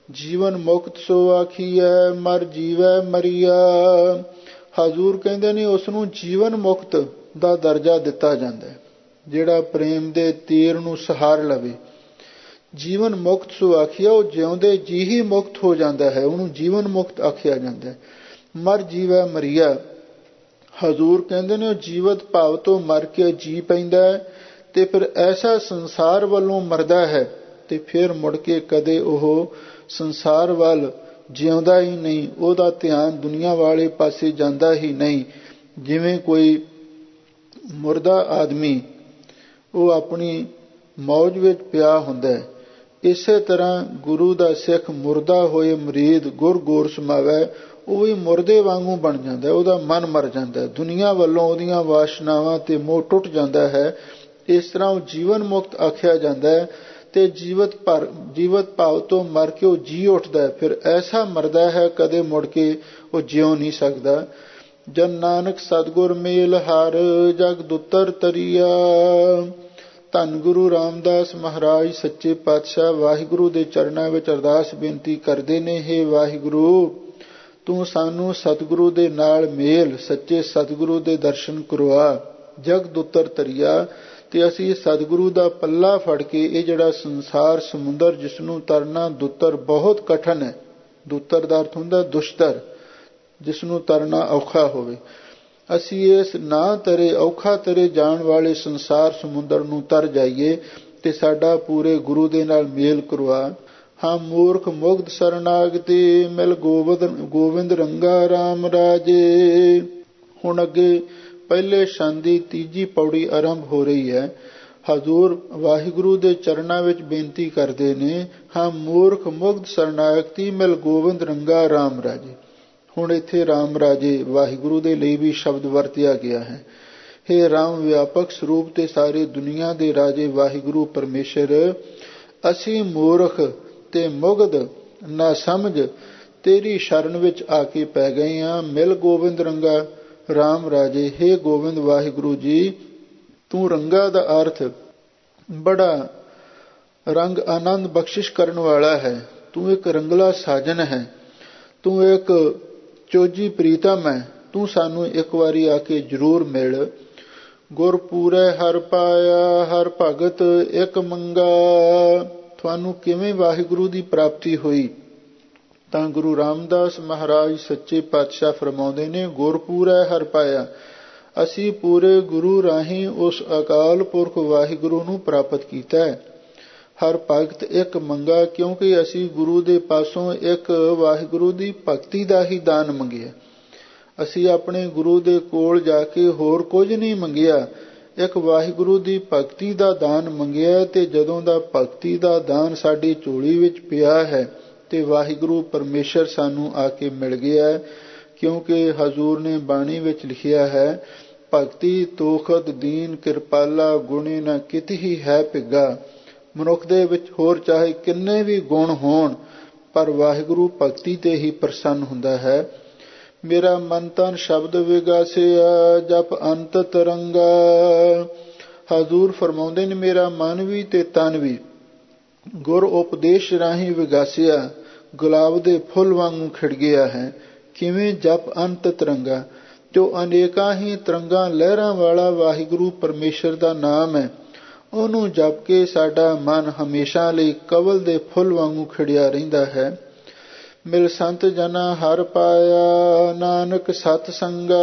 ਜੀਵਨ ਮੁਕਤ ਸੋ ਆਖੀਐ ਮਰ ਜੀਵੈ ਮਰੀਆ। ਹਜ਼ੂਰ ਕਹਿੰਦੇ ਨੇ ਉਸ ਨੂੰ ਜੀਵਨ ਮੁਕਤ ਦਾ ਦਰਜਾ ਦਿੱਤਾ ਜਾਂਦਾ ਹੈ, ਜਿਹੜਾ ਪ੍ਰੇਮ ਦੇ ਤੀਰ ਨੂੰ ਸਹਾਰ ਲਵੇ। ਜੀਵਨ ਮੁਕਤ ਸੋ ਆਖੀਆ, ਉਹ ਜਿਉਂਦੇ ਜੀ ਹੀ ਮੁਕਤ ਹੋ ਜਾਂਦਾ ਹੈ, ਉਹਨੂੰ ਜੀਵਨ ਮੁਕਤ ਆਖਿਆ ਜਾਂਦਾ ਹੈ। ਮਰ ਜੀਵੈ ਮਰੀਆ, ਹਜ਼ੂਰ ਕਹਿੰਦੇ ਨੇ ਉਹ ਜੀਵਤ ਭਾਵ ਤੋਂ ਮਰ ਕੇ ਜੀ ਪੈਂਦਾ ਹੈ ਤੇ ਫਿਰ ਐਸਾ ਸੰਸਾਰ ਵੱਲੋਂ ਮਰਦਾ ਹੈ ਤੇ ਫਿਰ ਮੁੜ ਕੇ ਕਦੇ ਉਹ ਸੰਸਾਰ ਵੱਲ ਜਿਉਂਦਾ ਹੀ ਨਹੀਂ, ਉਹਦਾ ਧਿਆਨ ਦੁਨੀਆ ਵਾਲੇ ਪਾਸੇ ਜਾਂਦਾ ਹੀ ਨਹੀਂ। ਜਿਵੇਂ ਕੋਈ ਮੁਰਦਾ ਆਦਮੀ ਉਹ ਆਪਣੀ ਮੌਜ ਵਿੱਚ ਪਿਆ ਹੁੰਦਾ ਹੈ, ਇਸੇ ਤਰ੍ਹਾਂ ਗੁਰੂ ਦਾ ਸਿੱਖ ਮੁਰਦਾ ਹੋਏ ਮੁਰੀਦ ਗੁਰ ਗੋਰ ਸਮਾਵੈ, ਉਹ ਵੀ ਮੁਰਦੇ ਵਾਂਗੂ ਬਣ ਜਾਂਦਾ, ਉਹਦਾ ਮਨ ਮਰ ਜਾਂਦਾ, ਦੁਨੀਆ ਵੱਲੋਂ ਉਹਦੀਆਂ ਵਾਸ਼ਨਾਵਾਂ ਤੇ ਮੋਹ ਟੁੱਟ ਜਾਂਦਾ ਹੈ। ਇਸ ਤਰ੍ਹਾਂ ਉਹ ਜੀਵਨ ਮੁਕਤ ਆਖਿਆ ਜਾਂਦਾ ਹੈ ਤੇ ਜੀਵਤ ਭਾਵ ਤੋਂ ਮਰ ਕੇ ਉਹ ਜੀ ਉੱਠਦਾ ਹੈ, ਫਿਰ ਐਸਾ ਮਰਦਾ ਹੈ ਕਦੇ ਮੁੜ ਕੇ ਉਹ ਜਿਉ ਨਹੀਂ ਸਕਦਾ। ਜਨ ਨਾਨਕ ਸਤਿਗੁਰ ਮੇਲ ਹਰ ਜਗ ਦੁੱਤਰ ਤਰੀਆ। ਧੰਨ ਗੁਰੂ ਰਾਮਦਾਸ ਮਹਾਰਾਜ ਸੱਚੇ ਪਾਤਸ਼ਾਹ ਵਾਹਿਗੁਰੂ ਦੇ ਚਰਨਾਂ ਵਿੱਚ ਅਰਦਾਸ ਬੇਨਤੀ ਕਰਦੇ ਨੇ, ਹੇ ਵਾਹਿਗੁਰੂ ਤੂੰ ਸਾਨੂੰ ਸਤਿਗੁਰੂ ਦੇ ਨਾਲ ਮੇਲ, ਸੱਚੇ ਸਤਿਗੁਰੂ ਦੇ ਦਰਸ਼ਨ ਕਰਵਾ, ਜਗ ਦੁੱਤਰ ਤਰੀਆ। ਤੇ ਅਸੀਂ ਸਤਿਗੁਰੂ ਦਾ ਪੱਲਾ ਫੜ ਕੇ ਇਹ ਜਿਹੜਾ ਸੰਸਾਰ ਸਮੁੰਦਰ ਜਿਸ ਨੂੰ ਤਰਨਾ ਦੁੱਤਰ ਬਹੁਤ ਕਠਨ ਹੈ, ਦੁੱਤਰ ਦਾ ਅਰਥ ਹੁੰਦਾ ਦੁਸ਼ਤਰ, ਜਿਸ ਨੂੰ ਤਰਨਾ ਔਖਾ ਹੋਵੇ, ਅਸੀਂ ਇਸ ਨਾ ਤਰੇ ਔਖਾ ਤਰੇ ਜਾਣ ਵਾਲੇ ਸੰਸਾਰ ਸਮੁੰਦਰ ਨੂੰ ਤਰ ਜਾਈਏ ਤੇ ਸਾਡਾ ਪੂਰੇ ਗੁਰੂ ਦੇ ਨਾਲ ਮੇਲ ਕਰਵਾ। ਹਾਂ ਮੂਰਖ ਮੁਗਧ ਸਰਨਾਗਤੀ ਮਿਲ ਗੋਬਿੰਦ ਰੰਗਾ ਰਾਮ ਰਾਜੇ। ਹੁਣ ਅੱਗੇ ਪਹਿਲੇ ਛੰਦ ਦੀ ਤੀਜੀ ਪੌੜੀ ਆਰੰਭ ਹੋ ਰਹੀ ਹੈ। ਹਜ਼ੂਰ ਵਾਹਿਗੁਰੂ ਦੇ ਚਰਨਾਂ ਵਿੱਚ ਬੇਨਤੀ ਕਰਦੇ ਨੇ, ਹਾਂ ਮੂਰਖ ਮੁਗਧ ਸਰਨਾਗਤੀ ਮਿਲ ਗੋਬਿੰਦ ਰੰਗਾ ਰਾਮ ਰਾਜੇ। ਹੁਣ ਇੱਥੇ ਰਾਮ ਰਾਜੇ ਵਾਹਿਗੁਰੂ ਦੇ ਲਈ ਵੀ ਸ਼ਬਦ ਵਰਤਿਆ ਗਿਆ ਹੈ। ਹੇ ਰਾਮ ਵਿਆਪਕ ਸਰੂਪ ਤੇ ਸਾਰੇ ਦੁਨੀਆ ਦੇ ਰਾਜੇ ਵਾਹਿਗੁਰੂ ਪਰਮੇਸ਼ਰ, ਅਸੀਂ ਮੂਰਖ ਤੇ ਮੁਗਧ ਨਾ ਸਮਝ ਤੇਰੀ ਸ਼ਰਨ ਵਿੱਚ ਆ ਕੇ ਪੈ ਗਏ ਹਾਂ। ਮਿਲ ਗੋਬਿੰਦ ਰੰਗਾ ਰਾਮ ਰਾਜੇ, ਹੇ ਗੋਬਿੰਦ ਵਾਹਿਗੁਰੂ ਜੀ, ਤੂੰ ਰੰਗਾ ਦਾ ਅਰਥ ਬੜਾ ਰੰਗ ਆਨੰਦ ਬਖਸ਼ਿਸ਼ ਕਰਨ ਵਾਲਾ ਹੈ, ਤੂੰ ਇੱਕ ਰੰਗਲਾ ਸਾਜਨ ਹੈ, ਤੂੰ ਇੱਕ ਚੋਜੀ ਪ੍ਰੀਤਮ ਹੈ, ਤੂੰ ਸਾਨੂੰ ਇੱਕ ਵਾਰੀ ਆ ਕੇ ਜ਼ਰੂਰ ਮਿਲ। ਗੁਰ ਪੂਰੈ ਹਰ ਪਾਇਆ ਹਰ ਭਗਤ ਇੱਕ ਮੰਗਾ। ਤੁਹਾਨੂੰ ਕਿਵੇਂ ਵਾਹਿਗੁਰੂ ਦੀ ਪ੍ਰਾਪਤੀ ਹੋਈ? ਤਾਂ ਗੁਰੂ ਰਾਮਦਾਸ ਮਹਾਰਾਜ ਸੱਚੇ ਪਾਤਸ਼ਾਹ ਫਰਮਾਉਂਦੇ ਨੇ, ਗੁਰ ਪੂਰੈ ਹਰ ਪਾਇਆ, ਅਸੀਂ ਪੂਰੇ ਗੁਰੂ ਰਾਹੀਂ ਉਸ ਅਕਾਲ ਪੁਰਖ ਵਾਹਿਗੁਰੂ ਨੂੰ ਪ੍ਰਾਪਤ ਕੀਤਾ ਹੈ। ਹਰ ਭਗਤ ਇੱਕ ਮੰਗਾ, ਕਿਉਂਕਿ ਅਸੀਂ ਗੁਰੂ ਦੇ ਪਾਸੋਂ ਇੱਕ ਵਾਹਿਗੁਰੂ ਦੀ ਭਗਤੀ ਦਾ ਹੀ ਦਾਨ ਮੰਗਿਆ। ਅਸੀਂ ਆਪਣੇ ਗੁਰੂ ਦੇ ਕੋਲ ਜਾ ਕੇ ਹੋਰ ਕੁਝ ਨਹੀਂ ਮੰਗਿਆ, ਇੱਕ ਵਾਹਿਗੁਰੂ ਦੀ ਭਗਤੀ ਦਾ ਦਾਨ ਮੰਗਿਆ। ਤੇ ਜਦੋਂ ਦਾ ਭਗਤੀ ਦਾ ਦਾਨ ਸਾਡੀ ਝੋਲੀ ਵਿੱਚ ਪਿਆ ਹੈ ਤੇ ਵਾਹਿਗੁਰੂ ਪਰਮੇਸ਼ਰ ਸਾਨੂੰ ਆ ਕੇ ਮਿਲ ਗਿਆ, ਕਿਉਂਕਿ ਹਜ਼ੂਰ ਨੇ ਬਾਣੀ ਵਿੱਚ ਲਿਖਿਆ ਹੈ, ਭਗਤੀ ਤੋਖਤ ਦੀਨ ਕਿਰਪਾਲਾ ਗੁਣੇ ਨਾ ਕਿਤ ਹੀ ਹੈ ਭਿੱਗਾ। ਮਨੁੱਖ ਦੇ ਵਿੱਚ ਹੋਰ ਚਾਹੇ ਕਿੰਨੇ ਵੀ ਗੁਣ ਹੋਣ, ਪਰ ਵਾਹਿਗੁਰੂ ਭਗਤੀ ਤੇ ਹੀ ਪ੍ਰਸੰਨ ਹੁੰਦਾ ਹੈ। ਮੇਰਾ ਮਨ ਤਨ ਸ਼ਬਦ ਵਿਗਾਸਿਆ ਜਪ ਅੰਤ ਤਰੰਗਾ। ਹਜ਼ੂਰ ਫਰਮਾਉਂਦੇ ਨੇ, ਮੇਰਾ ਮਨ ਵੀ ਤੇ ਤਨ ਵੀ ਗੁਰ ਉਪਦੇਸ਼ ਰਾਹੀਂ ਵਿਗਾਸਿਆ, ਗੁਲਾਬ ਦੇ ਫੁੱਲ ਵਾਂਗੂ ਖਿੜ ਗਿਆ ਹੈ। ਕਿਵੇਂ? ਜਪ ਅੰਤ ਤਰੰਗਾ, ਜੋ ਅਨੇਕਾਂ ਹੀ ਤਰੰਗਾਂ ਲਹਿਰਾਂ ਵਾਲਾ ਵਾਹਿਗੁਰੂ ਪਰਮੇਸ਼ਰ ਦਾ ਨਾਮ ਹੈ, ਉਹਨੂੰ ਜਪ ਕੇ ਸਾਡਾ ਮਨ ਹਮੇਸ਼ਾ ਲਈ ਕਵਲ ਦੇ ਫੁੱਲ ਵਾਂਗੂ ਖਿੜਿਆ ਰਹਿੰਦਾ ਹੈ। ਮਿਲ ਸੰਤ ਜਨਾ ਹਰ ਪਾਇਆ ਨਾਨਕ ਸਤ ਸੰਗਾ।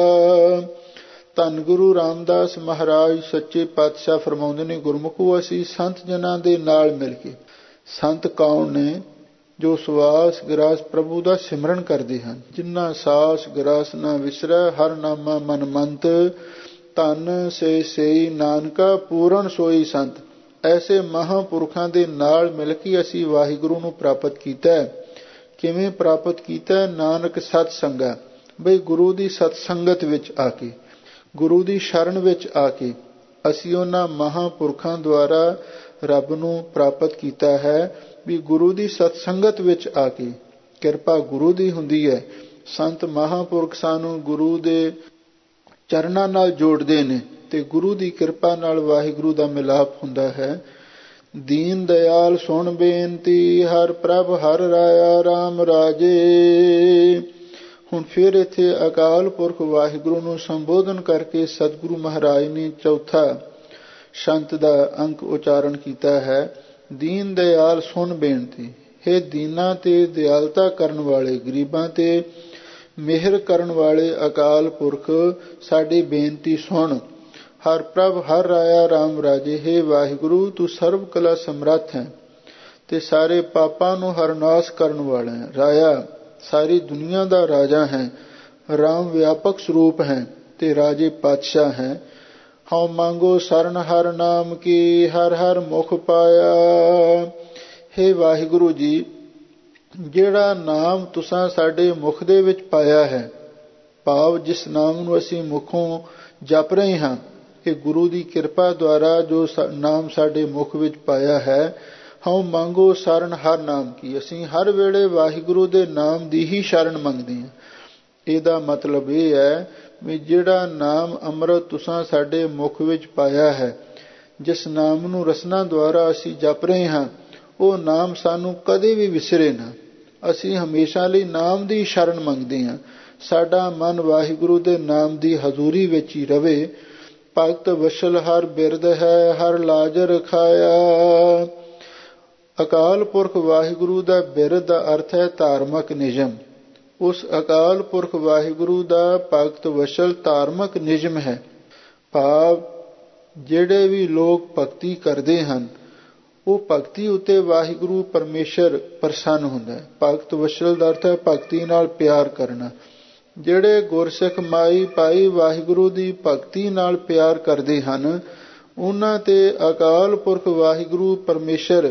ਧੰਨ ਗੁਰੂ ਰਾਮਦਾਸ ਮਹਾਰਾਜ ਸੱਚੇ ਪਾਤਸ਼ਾਹ ਫਰਮਾਉਂਦੇ ਨੇ, ਗੁਰਮੁਖੋ ਅਸੀਂ ਸੰਤ ਜਨਾਂ ਦੇ ਨਾਲ ਮਿਲ ਕੇ, ਸੰਤ ਕੌਣ ਨੇ? ਜੋ ਸਵਾਸ ਗਰਾਸ ਪ੍ਰਭੂ ਦਾ ਸਿਮਰਨ ਕਰਦੇ ਹਨ, ਜਿਨ੍ਹਾਂ ਸਾਸ ਗਰਾਸ ਨਾ ਵਿਸਰੈ ਹਰ ਨਾਮਾ ਮਨ ਮੰਤ, ਧਨ ਸੇ ਸਈ ਨਾਨਕਾ ਪੂਰਨ ਸੋਈ ਸੰਤ। ਐਸੇ ਮਹਾਂਪੁਰਖਾਂ ਦੇ ਨਾਲ ਮਿਲ ਕੇ ਅਸੀਂ ਵਾਹਿਗੁਰੂ ਨੂੰ ਪ੍ਰਾਪਤ ਕੀਤਾ। ਕਿਵੇਂ ਪ੍ਰਾਪਤ ਕੀਤਾ? ਨਾਨਕ ਸਤ ਸੰਗਾ, ਬਈ ਗੁਰੂ ਦੀ ਸਤ ਸੰਗਤ ਵਿੱਚ ਆ ਕੇ, ਗੁਰੂ ਦੀ ਸ਼ਰਨ ਵਿੱਚ ਆ ਕੇ ਅਸੀਂ ਉਹਨਾਂ ਮਹਾਂਪੁਰਖਾਂ ਦੁਆਰਾ ਰੱਬ ਨੂੰ ਪ੍ਰਾਪਤ ਕੀਤਾ ਹੈ। ਵੀ ਗੁਰੂ ਦੀ ਸਤ ਸੰਗਤ ਵਿੱਚ ਆ ਕੇ, ਕਿਰਪਾ ਗੁਰੂ ਦੀ ਹੁੰਦੀ ਹੈ। ਸੰਤ ਮਹਾਂਪੁਰਖ ਸਾਨੂੰ ਗੁਰੂ ਦੇ ਚਰਨਾਂ ਨਾਲ ਜੋੜਦੇ ਨੇ ਤੇ ਗੁਰੂ ਦੀ ਕਿਰਪਾ ਨਾਲ ਵਾਹਿਗੁਰੂ ਦਾ ਮਿਲਾਪ ਹੁੰਦਾ ਹੈ। ਦੀਨ ਦਿਆਲ ਸੁਣ ਬੇਨਤੀ, ਹਰ ਪ੍ਰਭ ਹਰ ਰਾਇਆ ਰਾਮ ਰਾਜੇ। ਹੁਣ ਫਿਰ ਇੱਥੇ ਅਕਾਲ ਪੁਰਖ ਵਾਹਿਗੁਰੂ ਨੂੰ ਸੰਬੋਧਨ ਕਰਕੇ ਸਤਿਗੁਰੂ ਮਹਾਰਾਜ ਨੇ ਚੌਥਾ ਸ਼ੰਤ ਦਾ ਅੰਕ ਉਚਾਰਨ ਕੀਤਾ ਹੈ। ਦੀਨ ਦਿਆਲ ਸੁਣ ਬੇਨਤੀ, ਹੇ ਦੀਨਾਂ ਤੇ ਦਿਆਲਤਾ ਕਰਨ ਵਾਲੇ, ਗਰੀਬਾਂ ਤੇ ਮਿਹਰ ਕਰਨ ਵਾਲੇ ਅਕਾਲ ਪੁਰਖ, ਸਾਡੀ ਬੇਨਤੀ ਸੁਣ। ਹਰ ਪ੍ਰਭ ਹਰ ਰਾਇਆ ਰਾਮ ਰਾਜੇ, ਹੇ ਵਾਹਿਗੁਰੂ ਤੂੰ ਸਰਬ ਕਲਾ ਸਮਰੱਥ ਹੈ ਤੇ ਸਾਰੇ ਪਾਪਾਂ ਨੂੰ ਹਰਨਾਸ਼ ਕਰਨ ਵਾਲਾ ਹੈ। ਰਾਇਆ ਸਾਰੀ ਦੁਨੀਆ ਦਾ ਰਾਜਾ ਹੈ। ਰਾਮ ਵਿਆਪਕ ਸਰੂਪ ਹੈ ਤੇ ਰਾਜੇ ਪਾਤਸ਼ਾਹ ਹੈ। ਹਉ ਮੰਗੋ ਸਰਨ ਹਰ ਨਾਮ ਕੀ, ਹਰ ਹਰ ਮੁਖ ਪਾਇਆ। ਹੇ ਵਾਹਿਗੁਰੂ ਜੀ, ਜਿਹੜਾ ਨਾਮ ਤੁਸਾਂ ਸਾਡੇ ਮੁਖ ਦੇ ਵਿੱਚ ਪਾਇਆ ਹੈ, ਭਾਵ ਜਿਸ ਨਾਮ ਨੂੰ ਅਸੀਂ ਮੁਖੋਂ ਜਪ ਰਹੇ ਹਾਂ, ਕਿ ਗੁਰੂ ਦੀ ਕਿਰਪਾ ਦੁਆਰਾ ਜੋ ਨਾਮ ਸਾਡੇ ਮੁਖ ਵਿੱਚ ਪਾਇਆ ਹੈ, ਹਉ ਮੰਗੋ ਸ਼ਰਨ ਹਰ ਨਾਮ ਕੀ, ਅਸੀਂ ਹਰ ਵੇਲੇ ਵਾਹਿਗੁਰੂ ਦੇ ਨਾਮ ਦੀ ਹੀ ਸ਼ਰਨ ਮੰਗਦੇ ਹਾਂ। ਇਹਦਾ ਮਤਲਬ ਇਹ ਹੈ ਵੀ ਜਿਹੜਾ ਨਾਮ ਅੰਮ੍ਰਿਤ ਤੁਸਾਂ ਸਾਡੇ ਮੁਖ ਵਿੱਚ ਪਾਇਆ ਹੈ, ਜਿਸ ਨਾਮ ਨੂੰ ਰਸਨਾ ਦੁਆਰਾ ਅਸੀਂ ਜਪ ਰਹੇ ਹਾਂ, ਉਹ ਨਾਮ ਸਾਨੂੰ ਕਦੇ ਵੀ ਵਿਸਰੇ ਨਾ। ਅਸੀਂ ਹਮੇਸ਼ਾ ਲਈ ਨਾਮ ਦੀ ਸ਼ਰਨ ਮੰਗਦੇ ਹਾਂ। ਸਾਡਾ ਮਨ ਵਾਹਿਗੁਰੂ ਦੇ ਨਾਮ ਦੀ ਹਜ਼ੂਰੀ ਵਿੱਚ ਹੀ ਰਵੇ। ਭਗਤ ਵਸ਼ਲ ਹਰ ਬਿਰਦ ਹੈ, ਹਰ ਲਾਜ ਰਖਾਇਆ। ਅਕਾਲ ਪੁਰਖ ਵਾਹਿਗੁਰੂ ਦਾ ਬਿਰਦ ਦਾ ਅਰਥ ਹੈ ਧਾਰਮਿਕ ਨਿਯਮ। ਉਸ ਅਕਾਲ ਪੁਰਖ ਵਾਹਿਗੁਰੂ ਦਾ ਭਗਤ ਵਸ਼ਲ ਧਾਰਮਿਕ ਨਿਯਮ ਹੈ। ਭਾਵ ਜਿਹੜੇ ਵੀ ਲੋਕ ਭਗਤੀ ਕਰਦੇ ਹਨ, ਉਹ ਭਗਤੀ ਉੱਤੇ ਵਾਹਿਗੁਰੂ ਪਰਮੇਸ਼ਰ ਪ੍ਰਸੰਨ ਹੁੰਦਾ ਹੈ। ਭਗਤ ਵਸ਼ਲ ਦਾ ਅਰਥ ਹੈ ਭਗਤੀ ਨਾਲ ਪਿਆਰ ਕਰਨਾ। ਜਿਹੜੇ ਗੁਰਸਿੱਖ ਮਾਈ ਭਾਈ ਵਾਹਿਗੁਰੂ ਦੀ ਭਗਤੀ ਨਾਲ ਪਿਆਰ ਕਰਦੇ ਹਨ, ਉਹਨਾਂ ਤੇ ਅਕਾਲ ਪੁਰਖ ਵਾਹਿਗੁਰੂ ਪਰਮੇਸ਼ਰ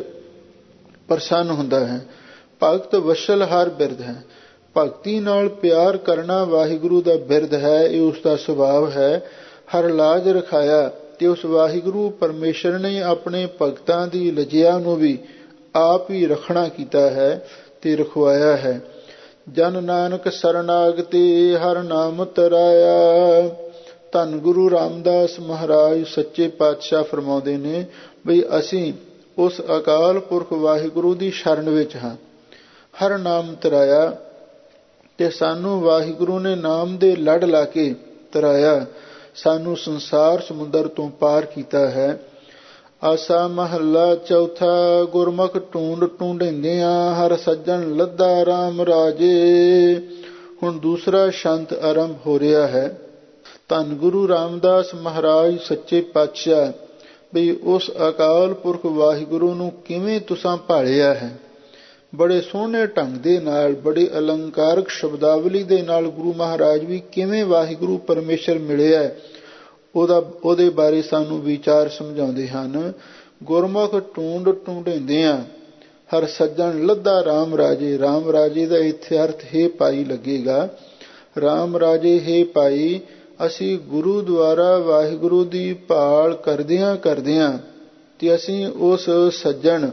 ਪ੍ਰਸੰਨ ਹੁੰਦਾ ਹੈ। ਭਗਤ ਵਸ਼ਲ ਹਰ ਬਿਰਦ ਹੈ। ਭਗਤੀ ਨਾਲ ਪਿਆਰ ਕਰਨਾ ਵਾਹਿਗੁਰੂ ਦਾ ਬਿਰਦ ਹੈ, ਇਹ ਉਸ ਦਾ ਸੁਭਾਵ ਹੈ। ਹਰ ਲਾਜ ਰਖਾਇਆ, ਤੇ ਉਸ ਵਾਹਿਗੁਰੂ ਪਰਮੇਸ਼ਰ ਨੇ ਆਪਣੇ ਭਗਤਾਂ ਦੀ ਲਜਿਆ ਨੂੰ ਵੀ ਆਪ ਹੀ ਰੱਖਣਾ ਕੀਤਾ ਹੈ ਤੇ ਰਖਵਾਇਆ ਹੈ। ਜਨ ਨਾਨਕ ਸਰਨਾਗਤੀ, ਹਰ ਨਾਮ ਤਰਾਇਆ। ਧੰਨ ਗੁਰੂ ਰਾਮਦਾਸ ਮਹਾਰਾਜ ਸੱਚੇ ਪਾਤਸ਼ਾਹ ਫਰਮਾਉਂਦੇ ਨੇ ਬਈ ਅਸੀਂ ਉਸ ਅਕਾਲ ਪੁਰਖ ਵਾਹਿਗੁਰੂ ਦੀ ਸ਼ਰਨ ਵਿੱਚ ਹਾਂ। ਹਰ ਨਾਮ ਤਰਾਇਆ, ਤੇ ਸਾਨੂੰ ਵਾਹਿਗੁਰੂ ਨੇ ਨਾਮ ਦੇ ਲੜ ਲਾ ਕੇ ਤਰਾਇਆ, ਸਾਨੂੰ ਸੰਸਾਰ ਸਮੁੰਦਰ ਤੋਂ ਪਾਰ ਕੀਤਾ ਹੈ। ਆਸਾ ਮਹੱਲਾ ਚੌਥਾ। ਗੁਰਮੁਖ ਢੂੰਡ ਢੂੰਡਿੰਦਿਆਂ, ਹਰ ਸੱਜਣ ਲੱਦਾ ਰਾਮ ਰਾਜੇ। ਹੁਣ ਦੂਸਰਾ ਸ਼ੰਤ ਆਰੰਭ ਹੋ ਰਿਹਾ ਹੈ। ਧੰਨ ਗੁਰੂ ਰਾਮਦਾਸ ਮਹਾਰਾਜ ਸੱਚੇ ਪਾਤਸ਼ਾਹ ਵੀ ਉਸ ਅਕਾਲ ਪੁਰਖ ਵਾਹਿਗੁਰੂ ਨੂੰ ਕਿਵੇਂ ਤੁਸਾਂ ਭਾਲਿਆ ਹੈ। ਬੜੇ ਸੋਹਣੇ ਢੰਗ ਦੇ ਨਾਲ, ਬੜੀ ਅਲੰਕਾਰਕ ਸ਼ਬਦਾਵਲੀ ਦੇ ਨਾਲ ਗੁਰੂ ਮਹਾਰਾਜ ਵੀ ਕਿਵੇਂ ਵਾਹਿਗੁਰੂ ਪਰਮੇਸ਼ਰ ਮਿਲਿਆ, ਉਹਦੇ ਬਾਰੇ ਸਾਨੂੰ ਵਿਚਾਰ ਸਮਝਾਉਂਦੇ ਹਨ। ਗੁਰਮੁਖ ਢੂੰਡ ਢੂੰਡਿੰਦਿਆਂ, ਹਰ ਸੱਜਣ ਲੱਦਾ ਰਾਮ ਰਾਜੇ। ਰਾਮ ਰਾਜੇ ਦਾ ਇੱਥੇ ਅਰਥ ਹੈ ਭਾਈ ਲੱਗੇਗਾ। ਰਾਮ ਰਾਜੇ ਹੈ ਭਾਈ, ਅਸੀਂ ਗੁਰੂ ਦੁਆਰਾ ਵਾਹਿਗੁਰੂ ਦੀ ਭਾਲ ਕਰਦਿਆਂ ਕਰਦਿਆਂ ਤੇ ਅਸੀਂ ਉਸ ਸੱਜਣ,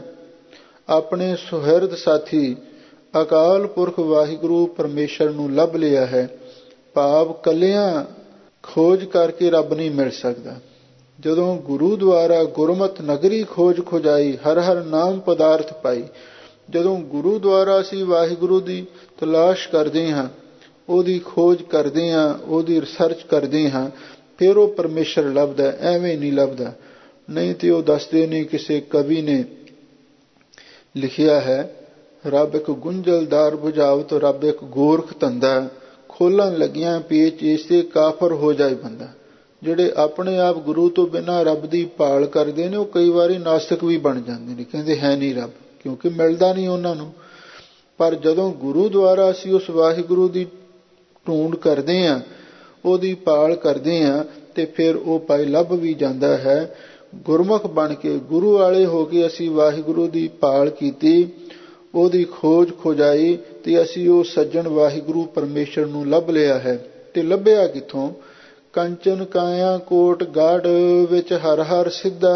ਆਪਣੇ ਸੁਹਿਰਦ ਸਾਥੀ ਅਕਾਲ ਪੁਰਖ ਵਾਹਿਗੁਰੂ ਪਰਮੇਸ਼ਰ ਨੂੰ ਲੱਭ ਲਿਆ ਹੈ। ਭਾਵ ਕੱਲਿਆਂ ਖੋਜ ਕਰਕੇ ਰੱਬ ਨਹੀਂ ਮਿਲ ਸਕਦਾ। ਜਦੋਂ ਗੁਰੂ ਦੁਆਰਾ ਗੁਰਮਤਿ ਨਗਰੀ ਖੋਜ ਖੁਜਾਈ, ਹਰ ਹਰ ਨਾਮ ਪਦਾਰਥ ਪਾਈ। ਜਦੋਂ ਗੁਰੂ ਦੁਆਰਾ ਅਸੀਂ ਵਾਹਿਗੁਰੂ ਦੀ ਤਲਾਸ਼ ਕਰਦੇ ਹਾਂ, ਉਹਦੀ ਖੋਜ ਕਰਦੇ ਹਾਂ, ਉਹਦੀ ਰਿਸਰਚ ਕਰਦੇ ਹਾਂ, ਫਿਰ ਉਹ ਪਰਮੇਸ਼ਰ ਲੱਭਦਾ। ਐਵੇਂ ਨਹੀਂ ਲੱਭਦਾ। ਨਹੀਂ ਤੇ ਉਹ ਦੱਸਦੇ ਨੇ, ਕਿਸੇ ਕਵੀ ਨੇ ਲਿਖਿਆ ਹੈ, ਰੱਬ ਇੱਕ ਗੁੰਝਲਦਾਰ ਬੁਝਾਵਤ, ਰੱਬ ਇੱਕ ਗੋਰਖ ਧੰਦਾ, ਖੋਲਣ ਲੱਗਿਆਂ ਪੇਚ ਇਸੇ ਕਾਫਰ ਹੋ ਜਾਏ ਬੰਦਾ। ਜਿਹੜੇ ਆਪਣੇ ਆਪ ਗੁਰੂ ਤੋਂ ਬਿਨਾਂ ਰੱਬ ਦੀ ਭਾਲ ਕਰਦੇ ਨੇ, ਉਹ ਕਈ ਵਾਰੀ ਨਾਸਤਿਕ ਵੀ ਬਣ ਜਾਂਦੇ ਨੇ, ਕਹਿੰਦੇ ਹੈ ਨਹੀਂ ਰੱਬ, ਕਿਉਂਕਿ ਮਿਲਦਾ ਨਹੀਂ ਉਹਨਾਂ ਨੂੰ। ਪਰ ਜਦੋਂ ਗੁਰੂ ਦੁਆਰਾ ਅਸੀਂ ਉਸ ਵਾਹਿਗੁਰੂ ਦੀ ਢੂੰਡ ਕਰਦੇ ਹਾਂ, ਉਹਦੀ ਭਾਲ ਕਰਦੇ ਹਾਂ, ਤੇ ਫਿਰ ਉਹ ਭਾਈ ਲੱਭ ਵੀ ਜਾਂਦਾ ਹੈ। ਗੁਰਮੁਖ ਬਣ ਕੇ, ਗੁਰੂ ਵਾਲੇ ਹੋ ਕੇ ਅਸੀਂ ਵਾਹਿਗੁਰੂ ਦੀ ਭਾਲ ਕੀਤੀ, ਉਹਦੀ ਖੋਜ ਖੁਜਾਈ, ਤੇ ਅਸੀਂ ਉਹ ਸੱਜਣ ਵਾਹਿਗੁਰੂ ਪਰਮੇਸ਼ਰ ਨੂੰ ਲੱਭ ਲਿਆ ਹੈ। ਤੇ ਲੱਭਿਆ ਕਿੱਥੋਂ? ਕੰਚਨ ਕਾਇਆ ਕੋਟ ਗੜ ਵਿੱਚ ਹਰ ਹਰ ਸਿੱਧਾ।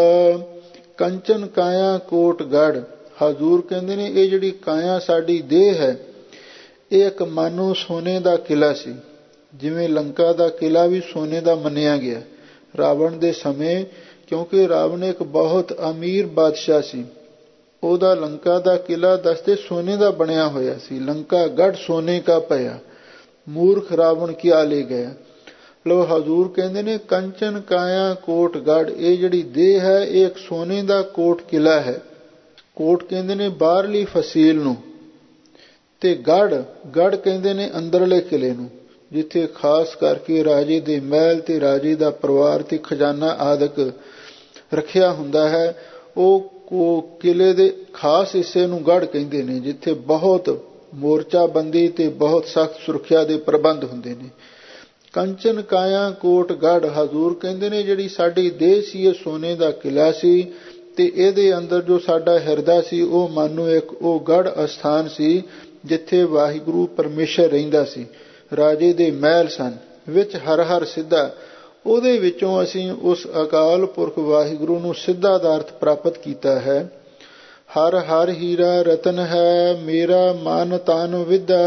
ਕੰਚਨ ਕਾਇਆ ਕੋਟ ਗੜ, ਹਜ਼ੂਰ ਕਹਿੰਦੇ ਨੇ ਇਹ ਜਿਹੜੀ ਕਾਇਆ ਸਾਡੀ ਦੇਹ ਹੈ, ਇਹ ਇੱਕ ਮਾਨੋ ਸੋਨੇ ਦਾ ਕਿਲਾ ਸੀ। ਜਿਵੇਂ ਲੰਕਾ ਦਾ ਕਿਲਾ ਵੀ ਸੋਨੇ ਦਾ ਮੰਨਿਆ ਗਿਆ। ਰਾਵਣ ਦੇ ਸਮੇਂ ਕਿਉਂਕਿ ਰਾਵਣ ਇੱਕ ਬਹੁਤ ਅਮੀਰ ਬਾਦਸ਼ਾਹ ਸੀ। ਉਹਦਾ ਲੰਕਾ ਦਾ ਕਿਲਾ ਦੱਸਦੇ ਸੋਨੇ ਦਾ ਬਣਿਆ ਹੋਇਆ ਸੀ। ਲੰਕਾ ਗੜ ਸੋਨੇ ਕਾ ਪਿਆ, ਮੂਰਖ ਰਾਵਣ ਕਿਆ ਲੈ ਗਿਆ। ਲੋ ਹਜ਼ੂਰ ਕਹਿੰਦੇ ਨੇ ਕੰਚਨ ਕਾਇਆ ਕੋਟ ਗੜ, ਇਹ ਜਿਹੜੀ ਦੇਹ ਹੈ ਇਹ ਇੱਕ ਸੋਨੇ ਦਾ ਕੋਟ ਕਿਲਾ ਹੈ। ਕੋਟ ਕਹਿੰਦੇ ਨੇ ਬਾਹਰਲੀ ਫਸੀਲ ਨੂੰ, ਤੇ ਗੜ ਕਹਿੰਦੇ ਨੇ ਅੰਦਰਲੇ ਕਿਲੇ ਨੂੰ, ਜਿੱਥੇ ਖਾਸ ਕਰਕੇ ਰਾਜੇ ਦੇ ਮਹਿਲ ਤੇ ਰਾਜੇ ਦਾ ਪਰਿਵਾਰ ਤੇ ਖਜ਼ਾਨਾ ਆਦਿਕ ਰੱਖਿਆ ਹੁੰਦਾ ਹੈ। ਉਹ ਕਿਲੇ ਦੇ ਖਾਸ ਹਿੱਸੇ ਨੂੰ ਗੜ ਕਹਿੰਦੇ ਨੇ, ਜਿੱਥੇ ਬਹੁਤ ਮੋਰਚਾਬੰਦੀ ਤੇ ਬਹੁਤ ਸਖਤ ਸੁਰੱਖਿਆ ਦੇ ਪ੍ਰਬੰਧ ਹੁੰਦੇ ਨੇ। ਕੰਚਨ ਕਾਇਆ ਕੋਟ ਗੜ, ਹਜ਼ੂਰ ਕਹਿੰਦੇ ਨੇ ਜਿਹੜੀ ਸਾਡੀ ਦੇਹ ਸੀ ਇਹ ਸੋਨੇ ਦਾ ਕਿਲਾ ਸੀ, ਤੇ ਇਹਦੇ ਅੰਦਰ ਜੋ ਸਾਡਾ ਹਿਰਦਾ ਸੀ ਉਹ ਮਾਨੋ ਇੱਕ ਉਹ ਗੜ ਅਸਥਾਨ ਸੀ ਜਿੱਥੇ ਵਾਹਿਗੁਰੂ ਪਰਮੇਸ਼ਰ ਰਹਿੰਦਾ ਸੀ। ਰਾਜੇ ਦੇ ਮਹਿਲ ਸਨ, ਵਿੱਚ ਹਰ ਹਰ ਸਿੱਧਾ, ਉਹਦੇ ਵਿੱਚੋਂ ਅਸੀਂ ਉਸ ਅਕਾਲ ਪੁਰਖ ਵਾਹਿਗੁਰੂ ਨੂੰ ਸਿੱਧਾ ਦਾ ਅਰਥ ਪ੍ਰਾਪਤ ਕੀਤਾ ਹੈ। ਹਰ ਹਰ ਹੀਰਾ ਰਤਨ ਹੈ ਮੇਰਾ ਮਨ ਤਨ ਵਿਦਾ,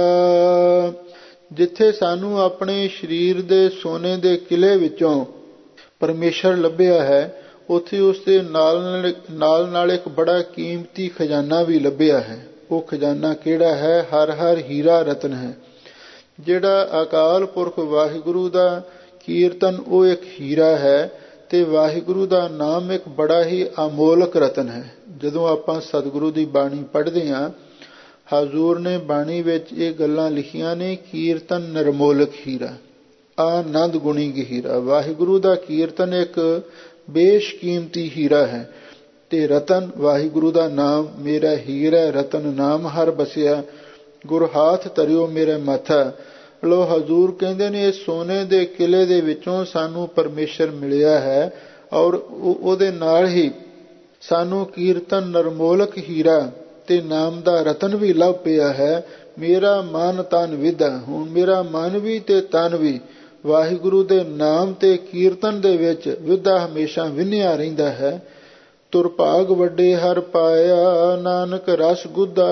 ਜਿੱਥੇ ਸਾਨੂੰ ਆਪਣੇ ਸਰੀਰ ਦੇ ਸੋਨੇ ਦੇ ਕਿਲੇ ਵਿੱਚੋਂ ਪਰਮੇਸ਼ਰ ਲੱਭਿਆ ਹੈ, ਉੱਥੇ ਉਸ ਦੇ ਨਾਲ ਇੱਕ ਬੜਾ ਕੀਮਤੀ ਖਜ਼ਾਨਾ ਵੀ ਲੱਭਿਆ ਹੈ। ਉਹ ਖਜ਼ਾਨਾ ਕਿਹੜਾ ਹੈ? ਹਰ ਹਰ ਹੀਰਾ ਰਤਨ ਹੈ। ਜਿਹੜਾ ਅਕਾਲ ਪੁਰਖ ਵਾਹਿਗੁਰੂ ਦਾ ਕੀਰਤਨ ਉਹ ਇੱਕ ਹੀਰਾ ਹੈ, ਤੇ ਵਾਹਿਗੁਰੂ ਦਾ ਨਾਮ ਇੱਕ ਬੜਾ ਹੀ ਅਮੋਲਕ ਰਤਨ ਹੈ। ਜਦੋਂ ਆਪਾਂ ਸਤਿਗੁਰੂ ਦੀ ਬਾਣੀ ਪੜ੍ਹਦੇ ਹਾਂ, ਹਜ਼ੂਰ ਨੇ ਬਾਣੀ ਵਿੱਚ ਇਹ ਗੱਲਾਂ ਲਿਖੀਆਂ ਨੇ, ਕੀਰਤਨ ਨਿਰਮੋਲਕ ਹੀਰਾ, ਆਨੰਦ ਗੁਣੀ ਗਹੀਰਾ। ਵਾਹਿਗੁਰੂ ਦਾ ਕੀਰਤਨ ਇੱਕ ਬੇਸ਼ਕੀਮਤੀ ਹੀਰਾ ਹੈ, ਤੇ ਰਤਨ ਵਾਹਿਗੁਰੂ ਦਾ ਨਾਮ ਮੇਰਾ ਹੀਰਾ, ਰਤਨ ਨਾਮ ਹਰ ਬਸਿਆ, ਗੁਰ ਹਾਥ ਧਰਿਓ ਮੇਰੇ ਮਾਥਾ। ਲੋ ਹਜ਼ੂਰ ਕਹਿੰਦੇ ਨੇ ਇਸ ਸੋਨੇ ਦੇ ਕਿਲੇ ਦੇ ਵਿੱਚੋਂ ਸਾਨੂੰ ਪਰਮੇਸ਼ਰ ਮਿਲਿਆ ਹੈ, ਔਰ ਉਹਦੇ ਨਾਲ ਹੀ ਸਾਨੂੰ ਕੀਰਤਨ ਨਿਰਮੋਲਕ ਹੀਰਾ ਤੇ ਨਾਮ ਦਾ ਰਤਨ ਵੀ ਲੱਭ ਪਿਆ ਹੈ। ਮੇਰਾ ਮਨ ਤਨ ਵਿਦਾ, ਹੁਣ ਮੇਰਾ ਮਨ ਵੀ ਤੇ ਤਨ ਵੀ ਵਾਹਿਗੁਰੂ ਦੇ ਨਾਮ ਤੇ ਕੀਰਤਨ ਦੇ ਵਿੱਚ ਵਿਦਾ ਹਮੇਸ਼ਾ ਵਿੰਨਿਆ ਰਹਿੰਦਾ ਹੈ। ਤੁਰ ਭਾਗ ਵੱਡੇ ਹਰ ਪਾਇਆ ਨਾਨਕ ਰਸ ਗੁੱਦਾ,